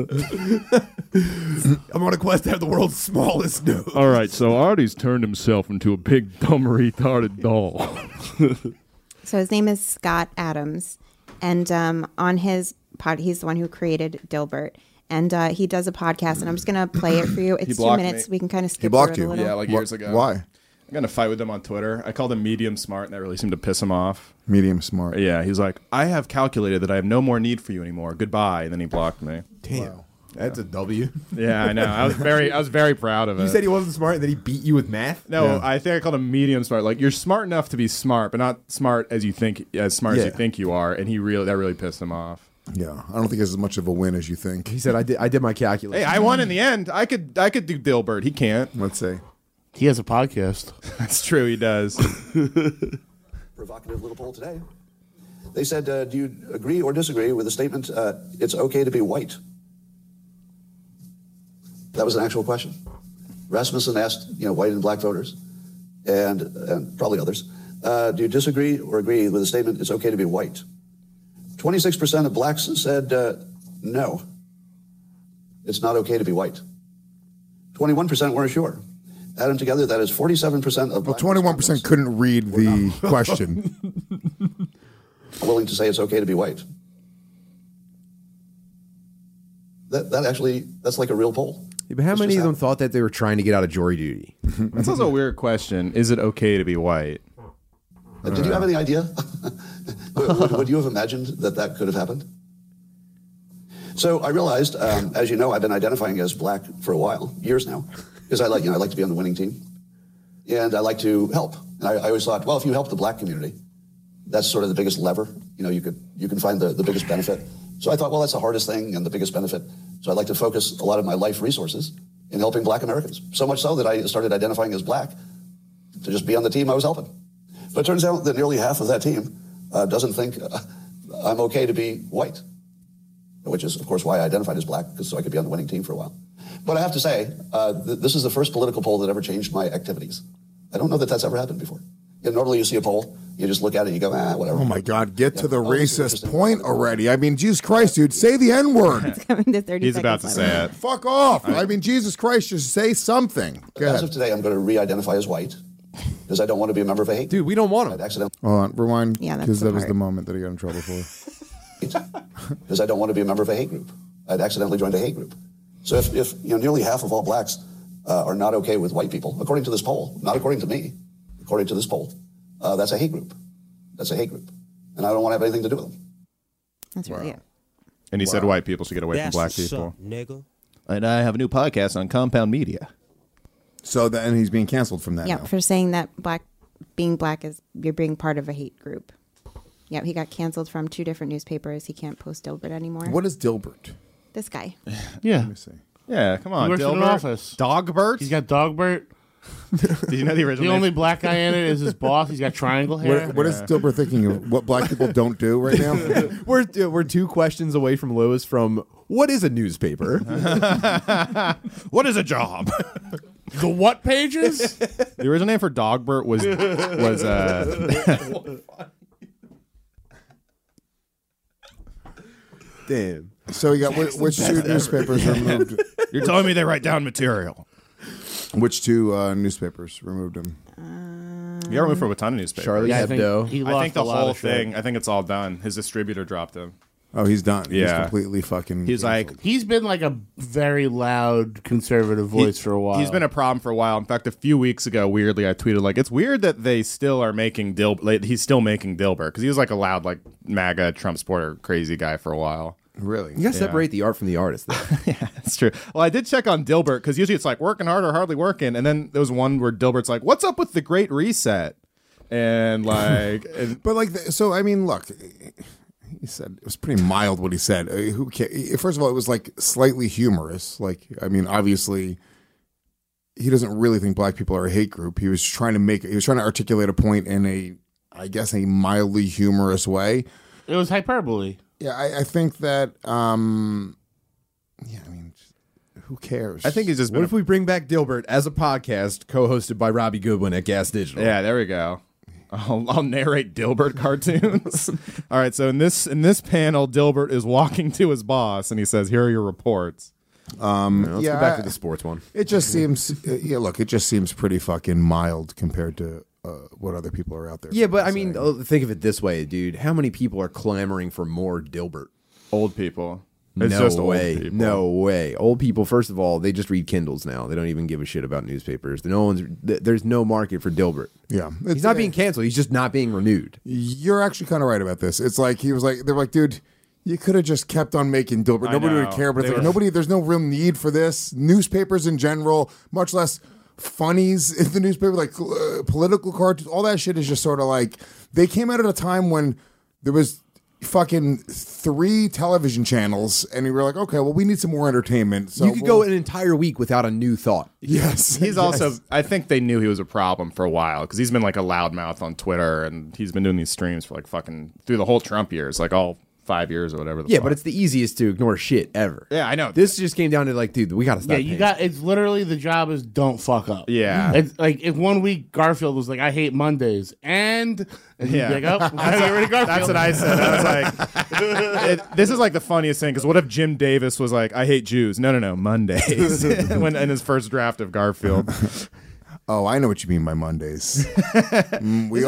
I'm on a quest to have the world's smallest nose. All right, so Artie's turned himself into a big, dumb, retarded doll. So his name is Scott Adams, and on his pod, he's the one who created Dilbert, and he does a podcast. And I'm just gonna play it for you. It's 2 blocked minutes. me. We can kind of skip He blocked through it a you. little. Yeah, like years ago. Why? I got in a fight with him on Twitter. I called him medium smart, and that really seemed to piss him off. Medium smart. Yeah, he's like, I have calculated that I have no more need for you anymore. Goodbye. And then he blocked me. Damn. That's a W. Yeah, I know. I was very proud of it. You said he wasn't smart and then he beat you with math? No, Yeah. I think I called him medium smart. Like you're smart enough to be smart, but not smart as you think as Yeah. you think you are. And that really pissed him off. Yeah, I don't think it's as much of a win as you think. He said, I did my calculation. Hey, I won in the end. I could do Dilbert. He can't. Let's see. He has a podcast. That's true. He does. Provocative little poll today. They said, do you agree or disagree with the statement, it's okay to be white? That was an actual question. Rasmussen asked, white and black voters, and probably others, do you disagree or agree with the statement, it's okay to be white? 26% of blacks said, no, it's not okay to be white. 21% weren't sure. Add them together, that is 47% of Well, 21% couldn't read the question. willing to say it's okay to be white. That actually, that's like a real poll. Yeah, but how many of them thought that they were trying to get out of jury duty? That's also a weird question. Is it okay to be white? Did you have any idea? would you have imagined that could have happened? So I realized, as you know, I've been identifying as black for a while, years now, because I like to be on the winning team, and I like to help. And I always thought, well, if you help the black community, that's sort of the biggest lever. You can find the biggest benefit. So I thought, well, that's the hardest thing and the biggest benefit. So I'd like to focus a lot of my life resources in helping black Americans. So much so that I started identifying as black to just be on the team I was helping. But it turns out that nearly half of that team doesn't think I'm okay to be white, which is, of course, why I identified as black, so I could be on the winning team for a while. But I have to say, this is the first political poll that ever changed my activities. I don't know that that's ever happened before. Normally you see a poll, you just look at it and you go, whatever. Oh, my God. Get to the racist point already. I mean, Jesus Christ, dude. Say the N-word. It's coming to 30 He's seconds about to left. say it. Fuck off. I mean, Jesus Christ, just say something. Go As ahead. of today, I'm going to re-identify as white because I don't want to be a member of a hate. Dude, we don't want him. I'd accidentally, Hold on. Rewind. Yeah, that's Because the that was part. the moment that he got in trouble for. because I don't want to be a member of a hate group. I'd accidentally joined a hate group. So if nearly half of all blacks are not okay with white people, according to this poll, not according to me, according to this poll, that's a hate group. That's a hate group. And I don't want to have anything to do with them. That's really it. And he said white people should get away from black people. Nigga. And I have a new podcast on Compound Media. So then he's being canceled from that Yeah, now. for saying that being black is you're being part of a hate group. Yep, he got canceled from 2 different newspapers. He can't post Dilbert anymore. What is Dilbert? This guy. Yeah. Let me see. Yeah, come on. He works in an Dilbert. office. Dogbert? He's got Dogbert. Did you know the original The name? only black guy in it is his boss. He's got triangle hair. What is Dilbert thinking of? What black people don't do right now? We're 2 questions away from Lewis from what is a newspaper? What is a job? The what pages? The original name for Dogbert was Damn. So you got which 2 newspapers removed? You're telling me they write down material. Which 2 newspapers removed him? He got removed from a ton of newspapers. Charlie Yeah, I think Hebdo. he I lost think the a lot whole of shit. thing, I think it's all done. His distributor dropped him. Oh, he's done. He's Yeah. completely fucking. He's like, canceled. He's been like a very loud conservative voice for a while. He's been a problem for a while. In fact, a few weeks ago, weirdly, I tweeted like, "It's weird that they still are making Dilbert. He's still making Dilbert because he was like a loud, like MAGA Trump supporter, crazy guy for a while." really. You gotta separate the art from the artist, though. Yeah, that's true. Well, I did check on Dilbert because usually it's like working hard or hardly working, and then there was one where Dilbert's like, "What's up with the Great Reset?" And like, But like, so I mean, look. He said it was pretty mild what he said. Who cares? First of all, it was like slightly humorous. Like, I mean, obviously, he doesn't really think black people are a hate group. He was trying to articulate a point in a, I guess, a mildly humorous way. It was hyperbole. Yeah, I think that. Yeah, I mean, who cares? I think he's just What if we bring back Dilbert as a podcast co-hosted by Robbie Goodwin at Gas Digital? yeah, there we go. I'll narrate Dilbert cartoons. All right, so in this panel, Dilbert is walking to his boss, and he says, "Here are your reports." Let's go back to the sports one. It just seems. Yeah, look, it just seems pretty fucking mild compared to what other people are out there. Yeah, but I mean, think of it this way, dude. How many people are clamoring for more Dilbert? Old people. It's no just old way. people. No way. Old people, first of all, they just read Kindles now. They don't even give a shit about newspapers. There's no market for Dilbert. Yeah. He's not being canceled. He's just not being renewed. You're actually kind of right about this. It's like he was like, they're like, dude, you could have just kept on making Dilbert. I Nobody know. would care, but it's They like were- nobody. There's no real need for this. Newspapers in general, much less funnies in the newspaper, like political cartoons. All that shit is just sort of like they came out at a time when there was fucking 3 television channels, and we were like, okay, well, we need some more entertainment. So You could go an entire week without a new thought. Yes, He's also, I think they knew he was a problem for a while because he's been like a loudmouth on Twitter and he's been doing these streams for like fucking through the whole Trump years, like all 5 years or whatever. Yeah, but it's the easiest to ignore shit ever. Yeah, I know. This just came down to like, dude, we gotta stop. Yeah, you got. It's literally the job is don't fuck up. Yeah. It's like if 1 week Garfield was like, I hate Mondays, and you'd Yeah. be like, oh, I gotta get rid of Garfield. That's what I said. I was like, this is like the funniest thing because what if Jim Davis was like, I hate Jews? No, Mondays. When in his first draft of Garfield. Oh, I know what you mean by Mondays. We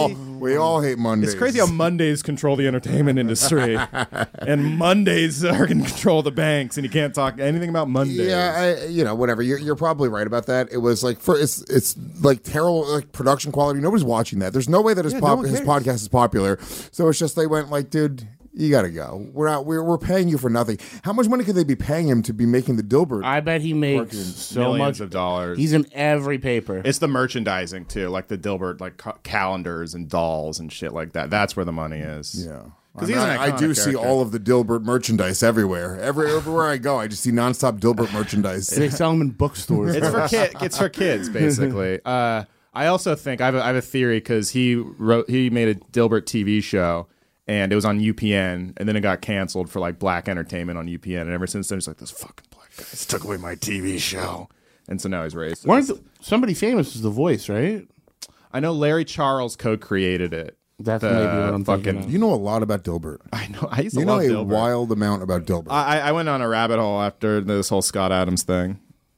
all hate Mondays. It's crazy how Mondays control the entertainment industry, and Mondays are going to control the banks, and you can't talk anything about Mondays. Yeah, whatever. You're probably right about that. It was like it's like terrible like production quality. Nobody's watching that. There's no way that his podcast is popular. So it's just they went like, dude, you got to go. We're paying you for nothing. How much money could they be paying him to be making the Dilbert? I bet he makes so millions much of dollars. He's in every paper. It's the merchandising too, like the Dilbert like calendars and dolls and shit like that. That's where the money is. Yeah. Because I do see all of the Dilbert merchandise everywhere. Everywhere I go, I just see nonstop Dilbert merchandise. They sell them in bookstores. It's for kids, basically. I also think I have a theory because he made a Dilbert TV show. And it was on UPN, and then it got canceled for like black entertainment on UPN. And ever since then, it's like, those fucking black guys took away my TV show. And so now he's racist. Somebody famous is The Voice, right? I know Larry Charles co-created it. That's maybe what I'm thinking of. You know a lot about Dilbert. I know. I used to you love know a Dilbert. wild amount about Dilbert. I went on a rabbit hole after this whole Scott Adams thing.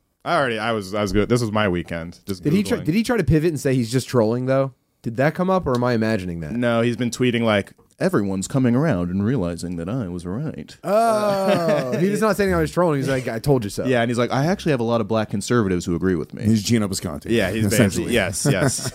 I was good. This was my weekend. Just Did he try to pivot and say he's just trolling though? Did that come up, or am I imagining that? No, he's been tweeting like, everyone's coming around and realizing that I was right. Oh, he was not saying I was trolling. He's like, I told you so. Yeah, and he's like, I actually have a lot of black conservatives who agree with me. He's Gino Bisconti. Yeah, he's essentially. basically. Yes.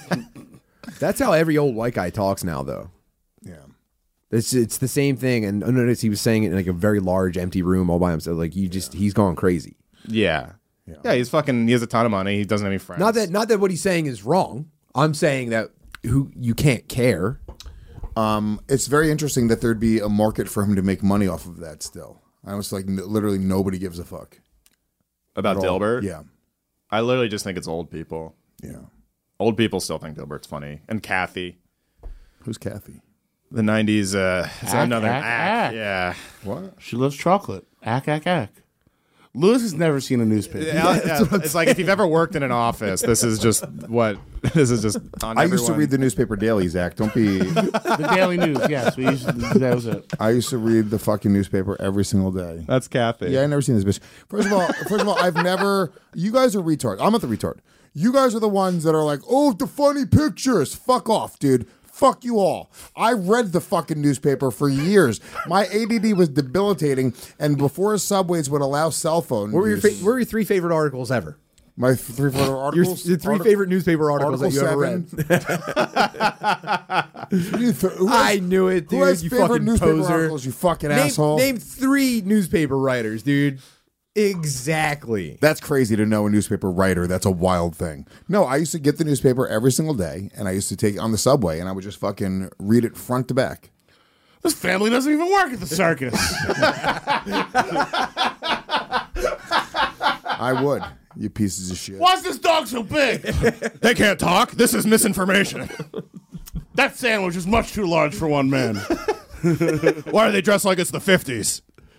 That's how every old white guy talks now, though. Yeah. It's the same thing. And notice he was saying it in like a very large, empty room all by himself. Like, he's gone crazy. Yeah, he has a ton of money. He doesn't have any friends. Not that what he's saying is wrong. I'm saying that you can't care. It's very interesting that there'd be a market for him to make money off of that still. I was like, literally nobody gives a fuck. About Dilbert? Yeah. I literally just think it's old people. Yeah. Old people still think Dilbert's funny. And Kathy. Who's Kathy? The 90s, it's another ack. Yeah. What? She loves chocolate. Ack. Lewis has never seen a newspaper. It's like if you've ever worked in an office, this is just on I used to read the newspaper daily, Zach. Don't be... The Daily News, yes. That was it. I used to read the fucking newspaper every single day. That's Kathy. Yeah, I never seen this bitch. First of all, I've never... You guys are retards. I'm not the retard. You guys are the ones that are like, oh, the funny pictures. Fuck off, dude. Fuck you all. I read the fucking newspaper for years. My ADD was debilitating, and before subways would allow cell phone What were use, your 3 favorite articles ever? my 3 favorite articles? Your 3 favorite newspaper articles that you ever read. I knew it, dude. Who has you favorite fucking newspaper poser. articles, you fucking asshole? Name 3 newspaper writers, dude. Exactly. That's crazy to know a newspaper writer. That's a wild thing. No, I used to get the newspaper every single day, and I used to take it on the subway, and I would just fucking read it front to back. This family doesn't even work at the circus. I would, you pieces of shit. Why is this dog so big? They can't talk. This is misinformation. That sandwich is much too large for one man. Why are they dressed like it's the 50s?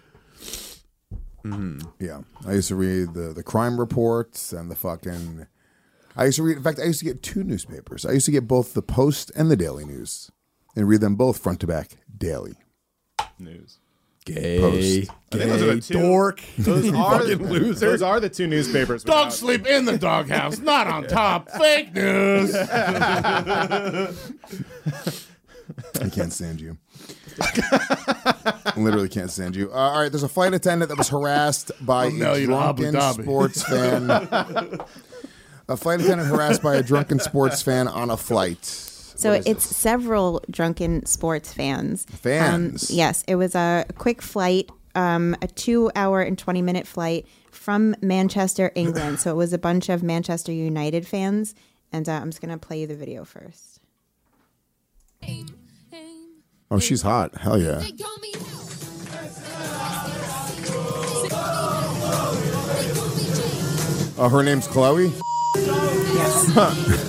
Yeah, I used to read the crime reports and the fucking... I used to read... In fact, I used to get 2 newspapers. I used to get both the Post and the Daily News and read them both front to back daily. News. Gay. Post. I think those are the 2. Dork. Those are fucking loser. Those are the 2 newspapers. Dogs sleep in the doghouse, not on top. Fake news. I can't stand you. Literally can't stand you. All right, there's a flight attendant that was harassed by a drunken sports fan. A flight attendant harassed by a drunken sports fan on a flight. So it's several drunken sports fans. Fans? Yes, it was a quick flight, a 2-hour and 20-minute flight from Manchester, England. So it was a bunch of Manchester United fans. And I'm just going to play you the video first. Oh, she's hot. Hell yeah. Oh, her name's Chloe? Yes.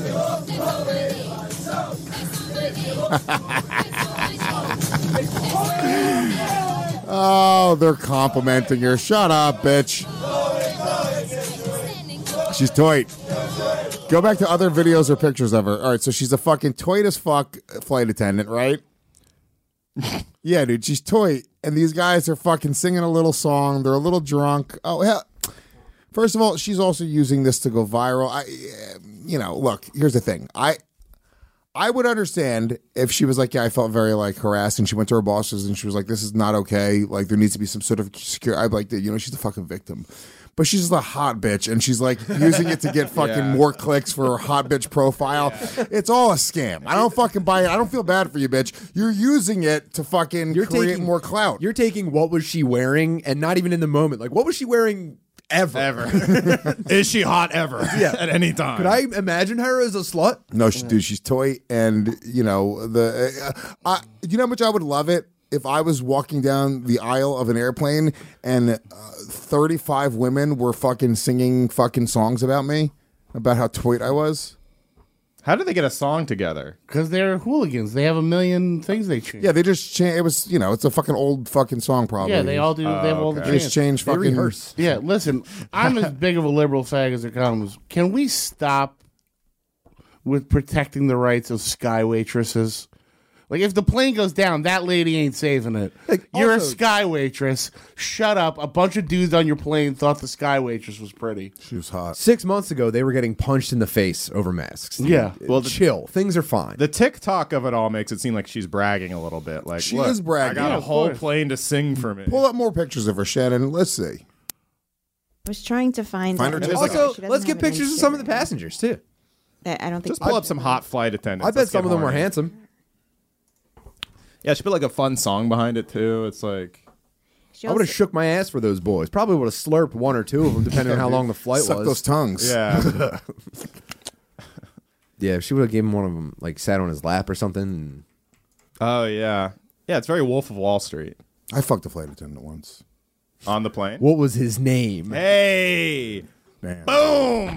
Oh, they're complimenting her. Shut up, bitch. She's toit. Go back to other videos or pictures of her. All right, so she's a fucking toit as fuck flight attendant, right? Yeah, dude, she's toit. And these guys are fucking singing a little song. They're a little drunk. Oh, hell. First of all, she's also using this to go viral. Look, here's the thing. I would understand if she was like, yeah, I felt very like harassed, and she went to her bosses and she was like, this is not okay. Like, there needs to be some sort of secure. I'd like that, she's a fucking victim. But she's just a hot bitch, and she's like using it to get fucking more clicks for her hot bitch profile. Yeah. It's all a scam. I don't fucking buy it. I don't feel bad for you, bitch. You're using it to fucking create more clout. You're taking what was she wearing, and not even in the moment. Like, what was she wearing ever? Is she hot ever? Yeah. At any time. Could I imagine her as a slut? No, she's toy, and you know how much I would love it if I was walking down the aisle of an airplane and 35 women were fucking singing fucking songs about me, about how toit I was. How did they get a song together? Because they're hooligans. They have a million things they change. Yeah, they just change. It was, it's a fucking old fucking song probably. Yeah, they all do. They have all the They just change fucking. They rehearse. Yeah, listen, I'm as big of a liberal fag as it comes. Can we stop with protecting the rights of sky waitresses? Like, if the plane goes down, that lady ain't saving it. You're a sky waitress. Shut up. A bunch of dudes on your plane thought the sky waitress was pretty. She was hot. 6 months ago, they were getting punched in the face over masks. Yeah. Well, chill. Things are fine. The TikTok of it all makes it seem like she's bragging a little bit. Like, She look, is bragging. I got Yeah, a of whole course. plane to sing for me. Pull up more pictures of her, Shannon. Let's see. I was trying to find Find it. her Also, She doesn't let's get have an pictures of some of the passengers, too. I don't think Just pull up some hot flight attendants. I bet Let's some get of them were horny. handsome. Yeah, she put like a fun song behind it too. It's like I would have shook my ass for those boys. Probably would have slurped one or two of them, depending on how long the flight Suck was. those tongues. Yeah. Yeah, if she would have given one of them, like, sat on his lap or something. Oh yeah. Yeah, it's very Wolf of Wall Street. I fucked a flight attendant once. On the plane? What was his name? Hey! Damn. Boom!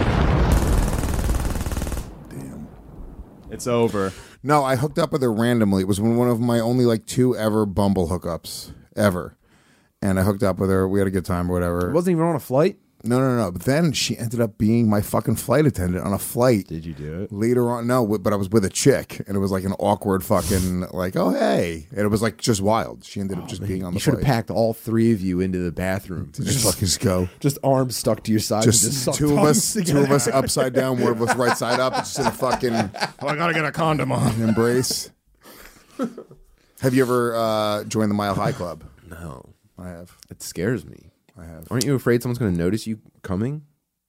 Damn. It's over. No, I hooked up with her randomly. It was one of my only like 2 ever Bumble hookups ever. And I hooked up with her. We had a good time or whatever. It wasn't even on a flight? No. But then she ended up being my fucking flight attendant on a flight. Did you do it? Later on, no, but I was with a chick, and it was like an awkward fucking like, oh hey, and it was like just wild. She ended up just being on the You should flight. have packed all 3 of you into the bathroom. Just fucking go. Just arms stuck to your side. Just, and just suck 2 of tongues us, 2 of us upside down, one of us right side up. It's just in a fucking Oh, I gotta get a condom on. embrace. Have you ever joined the Mile High Club? No. I have. It scares me. I have. Aren't you afraid someone's going to notice you coming?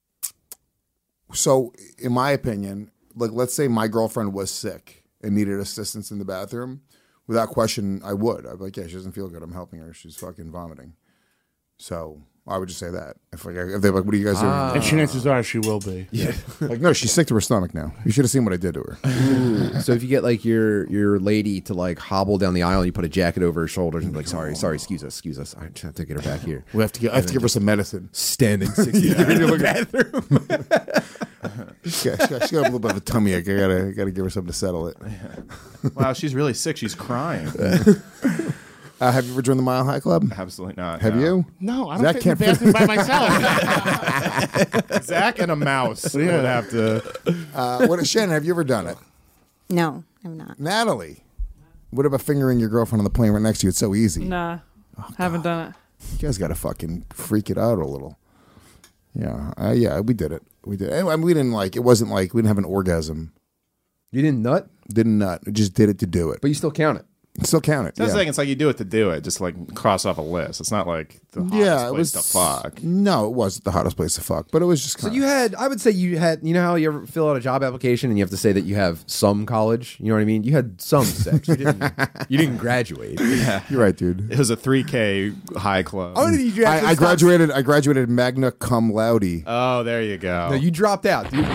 So, in my opinion, like, let's say my girlfriend was sick and needed assistance in the bathroom. Without question, I would. I'd be like, yeah, she doesn't feel good. I'm helping her. She's fucking vomiting. So, I would just say that. If they're like, what are you guys doing? And chances are she will be. Yeah. Like, no, she's sick to her stomach now. You should have seen what I did to her. Ooh. So if you get like your lady to like hobble down the aisle and you put a jacket over her shoulders and be like, sorry, excuse us. I just have to get her back here. I have to give her some medicine. Standing 60 degrees in the bathroom. She's got a little bit of a tummy ache. I gotta give her something to settle it. Wow, she's really sick. She's crying. Have you ever joined the Mile High Club? Absolutely not. Have you? No, I don't Zach fit in the can't bathroom by myself. Zach and a mouse would have to. Shannon, have you ever done it? No, I'm not. Natalie, what about fingering your girlfriend on the plane right next to you? It's so easy. Nah, haven't done it. You guys got to fucking freak it out a little. Yeah, we did it. We did. I mean, we didn't like. It wasn't like we didn't have an orgasm. You didn't nut? Didn't nut. We just did it to do it. But you still count it. Still count it. That's Yeah. the thing. It's like you do it to do it. Just like cross off a list. It's not like the hottest Yeah, it place was to fuck. No, it wasn't the hottest place to fuck, but it was just. So Kinda, you had, I would say you had, you know how you ever fill out a job application and you have to say that you have some college? You know what I mean? You had some sex. You didn't graduate. Yeah, you're right, dude. It was a 3K high club. Oh, did you actually I stop? graduated. I graduated magna cum laude. Oh, there you go. No, you dropped out, dude.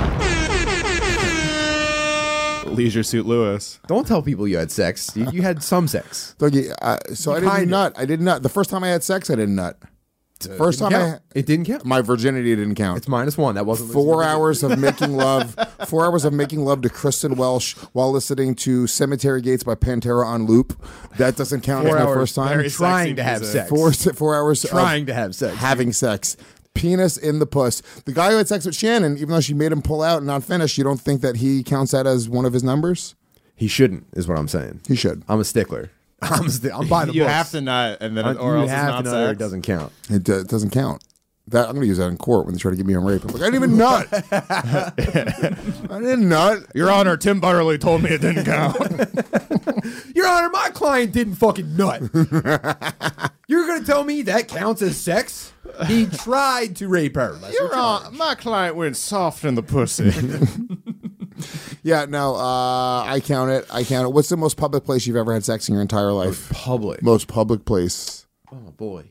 Leisure Suit Lewis. Don't tell people you had sex. You had some sex. So I didn't nut. I did nut. The first time I had sex, I didn't nut. First time it didn't count. My virginity didn't count. It's -1. That wasn't 4 hours of making love. 4 hours of making love to Kristen Welsh while listening to Cemetery Gates by Pantera on loop. That doesn't count as my first time. Very trying to have sex. 4 hours trying to have sex. Having sex. Penis in the puss. The guy who had sex with Shannon, even though she made him pull out and not finish, you don't think that he counts that as one of his numbers? He shouldn't, is what I'm saying. He should. I'm a stickler. I'm by the You books. have to not, and then you or else it's have not to know sex. it doesn't count. It doesn't count. That I'm going to use that in court when they try to get me on rape. I'm like, I didn't even nut. I didn't nut. Your Honor, Tim Butterly told me it didn't count. Your Honor, my client didn't fucking nut. You're going to tell me that counts as sex? He tried to rape her. Your Honor, my client went soft in the pussy. Yeah, no, I count it. What's the most public place you've ever had sex in your entire life? Most public place. Oh, boy.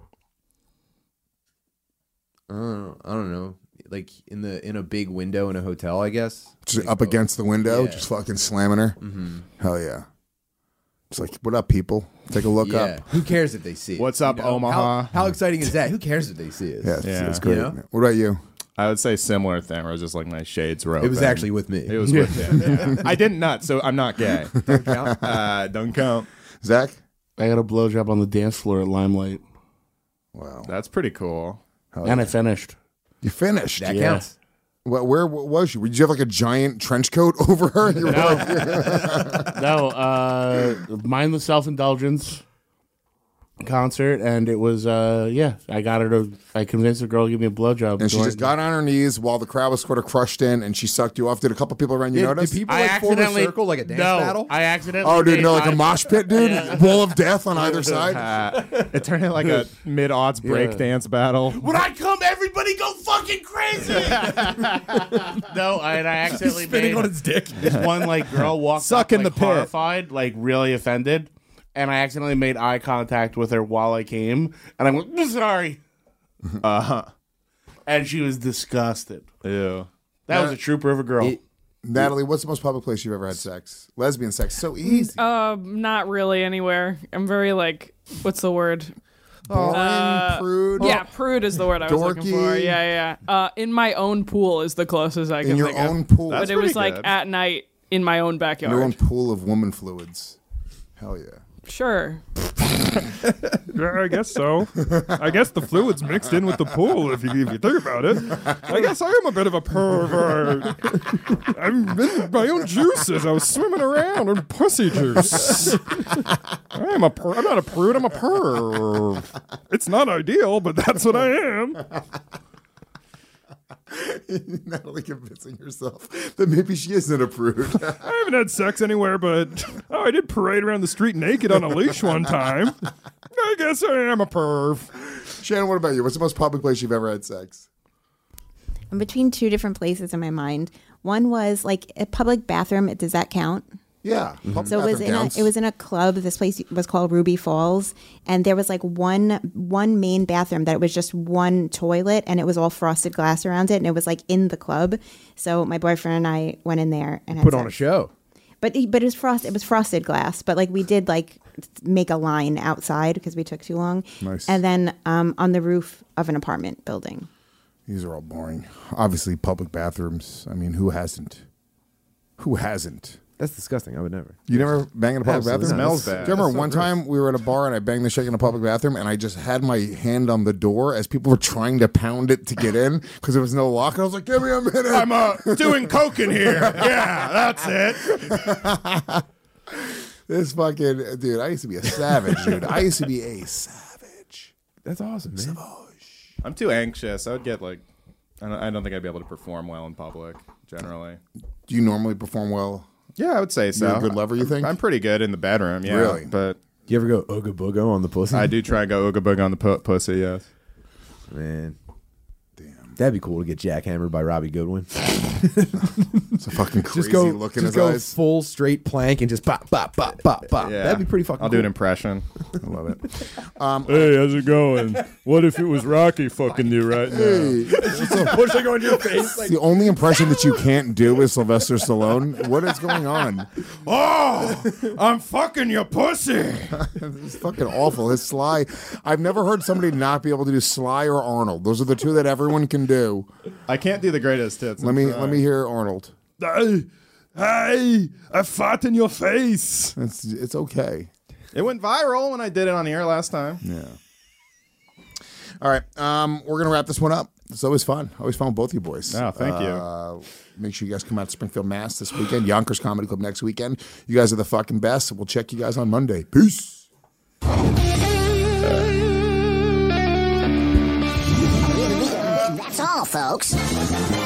I don't know. Like in a big window in a hotel, I guess. Just up against the window, just fucking slamming her. Mm-hmm. Hell yeah. It's like, what up, people? Take a look up. Who cares if they see it? What's up, Omaha? How exciting is that? Who cares if they see it? Yeah, it's great. You know? What about you? I would say similar thing where it was just like my shades were open. It was actually with me. It was with him. Yeah. I didn't nut, so I'm not gay. Don't count. Don't count. Zach? I got a blowjob on the dance floor at Limelight. Wow. That's pretty cool. And I finished. You finished? That counts. Where was you? Did you have like a giant trench coat over her? You were No, Mind the Self-Indulgence concert, and it was, I convinced the girl to give me a blowjob. And she just got on her knees while the crowd was sort of crushed in, and she sucked you off. Did a couple people around you notice? Did people form a circle like a dance battle? I accidentally. Oh, dude, no, like a mosh pit, dude? Wall of death on either side? It turned into like a mid-aughts breakdance battle. When I come, everybody go fucking crazy. No, and I accidentally spinning made on its dick. This one like girl walked Suck up, in like, the pit. horrified, like really offended, and I accidentally made eye contact with her while I came, and I went, sorry. And she was disgusted. Ew. That was a trooper of a girl. Natalie, what's the most public place you've ever had sex? Lesbian sex. So easy. Not really anywhere. I'm very like, what's the word? Boring, prude. Yeah, prude is the word I was looking for. Dorky. Yeah. In my own pool is the closest I can In your think own of. pool. But it was like at night in my own backyard. Your own pool of woman fluids. Hell yeah. Sure. Yeah, I guess so. I guess the fluids mixed in with the pool, if you think about it. I guess I am a bit of a pervert. I'm in my own juices. I was swimming around in pussy juice. I'm not a prude, I'm a perv. It's not ideal, but that's what I am. Natalie convincing herself that maybe she isn't a prude. I haven't had sex anywhere, but I did parade around the street naked on a leash one time. I guess I am a perv. Shannon, what about you? What's the most public place you've ever had sex? I'm between two different places in my mind. One was like a public bathroom. Does that count? Yeah. So it was in a club. This place was called Ruby Falls, and there was like one main bathroom that was just one toilet, and it was all frosted glass around it, and it was like in the club. So my boyfriend and I went in there and had Put sex. on a show. But it was frosted glass. But like we did like make a line outside because we took too long. Nice. And then on the roof of an apartment building. These are all boring. Obviously, public bathrooms. I mean, who hasn't? Who hasn't? That's disgusting. I would never. You never bang in a public Absolutely bathroom? not. Smells Do bad. you remember That's so one gross. time we were at a bar and I banged the shit in a public bathroom and I just had my hand on the door as people were trying to pound it to get in because there was no lock. And I was like, give me a minute. I'm doing coke in here. Yeah, that's it. This fucking dude, I used to be a savage, dude. I used to be a savage. That's awesome, man. I'm too anxious. I would get like, I don't think I'd be able to perform well in public generally. Do you normally perform well? Yeah, I would say so. You're a good lover, you think? I'm pretty good in the bedroom, yeah. Really? But Do you ever go ooga booga on the pussy? I do try and go ooga booga on the pussy, yes. Man. Damn. That'd be cool to get jackhammered by Robbie Goodwin. It's a fucking crazy look in his eyes. Full straight plank and just pop, pop, pop, pop, pop. Yeah. That'd be pretty fucking I'll cool. do an impression. I love it. Hey, how's it going? What if it was Rocky fucking you right now? Hey, pushing on your face. the only impression that you can't do is Sylvester Stallone. What is going on? Oh, I'm fucking your pussy. It's fucking awful. His Sly. I've never heard somebody not be able to do Sly or Arnold. Those are the two that everyone can do. I can't do the greatest hits. Let me hear Arnold. Hey, I fought in your face. It's okay. It went viral when I did it on the air last time. Yeah. All right. We're gonna wrap this one up. It's always fun. Always fun with both you boys. Oh, thank you. Make sure you guys come out to Springfield, Mass. this weekend. Yonkers Comedy Club next weekend. You guys are the fucking best. We'll check you guys on Monday. Peace. That's all, folks.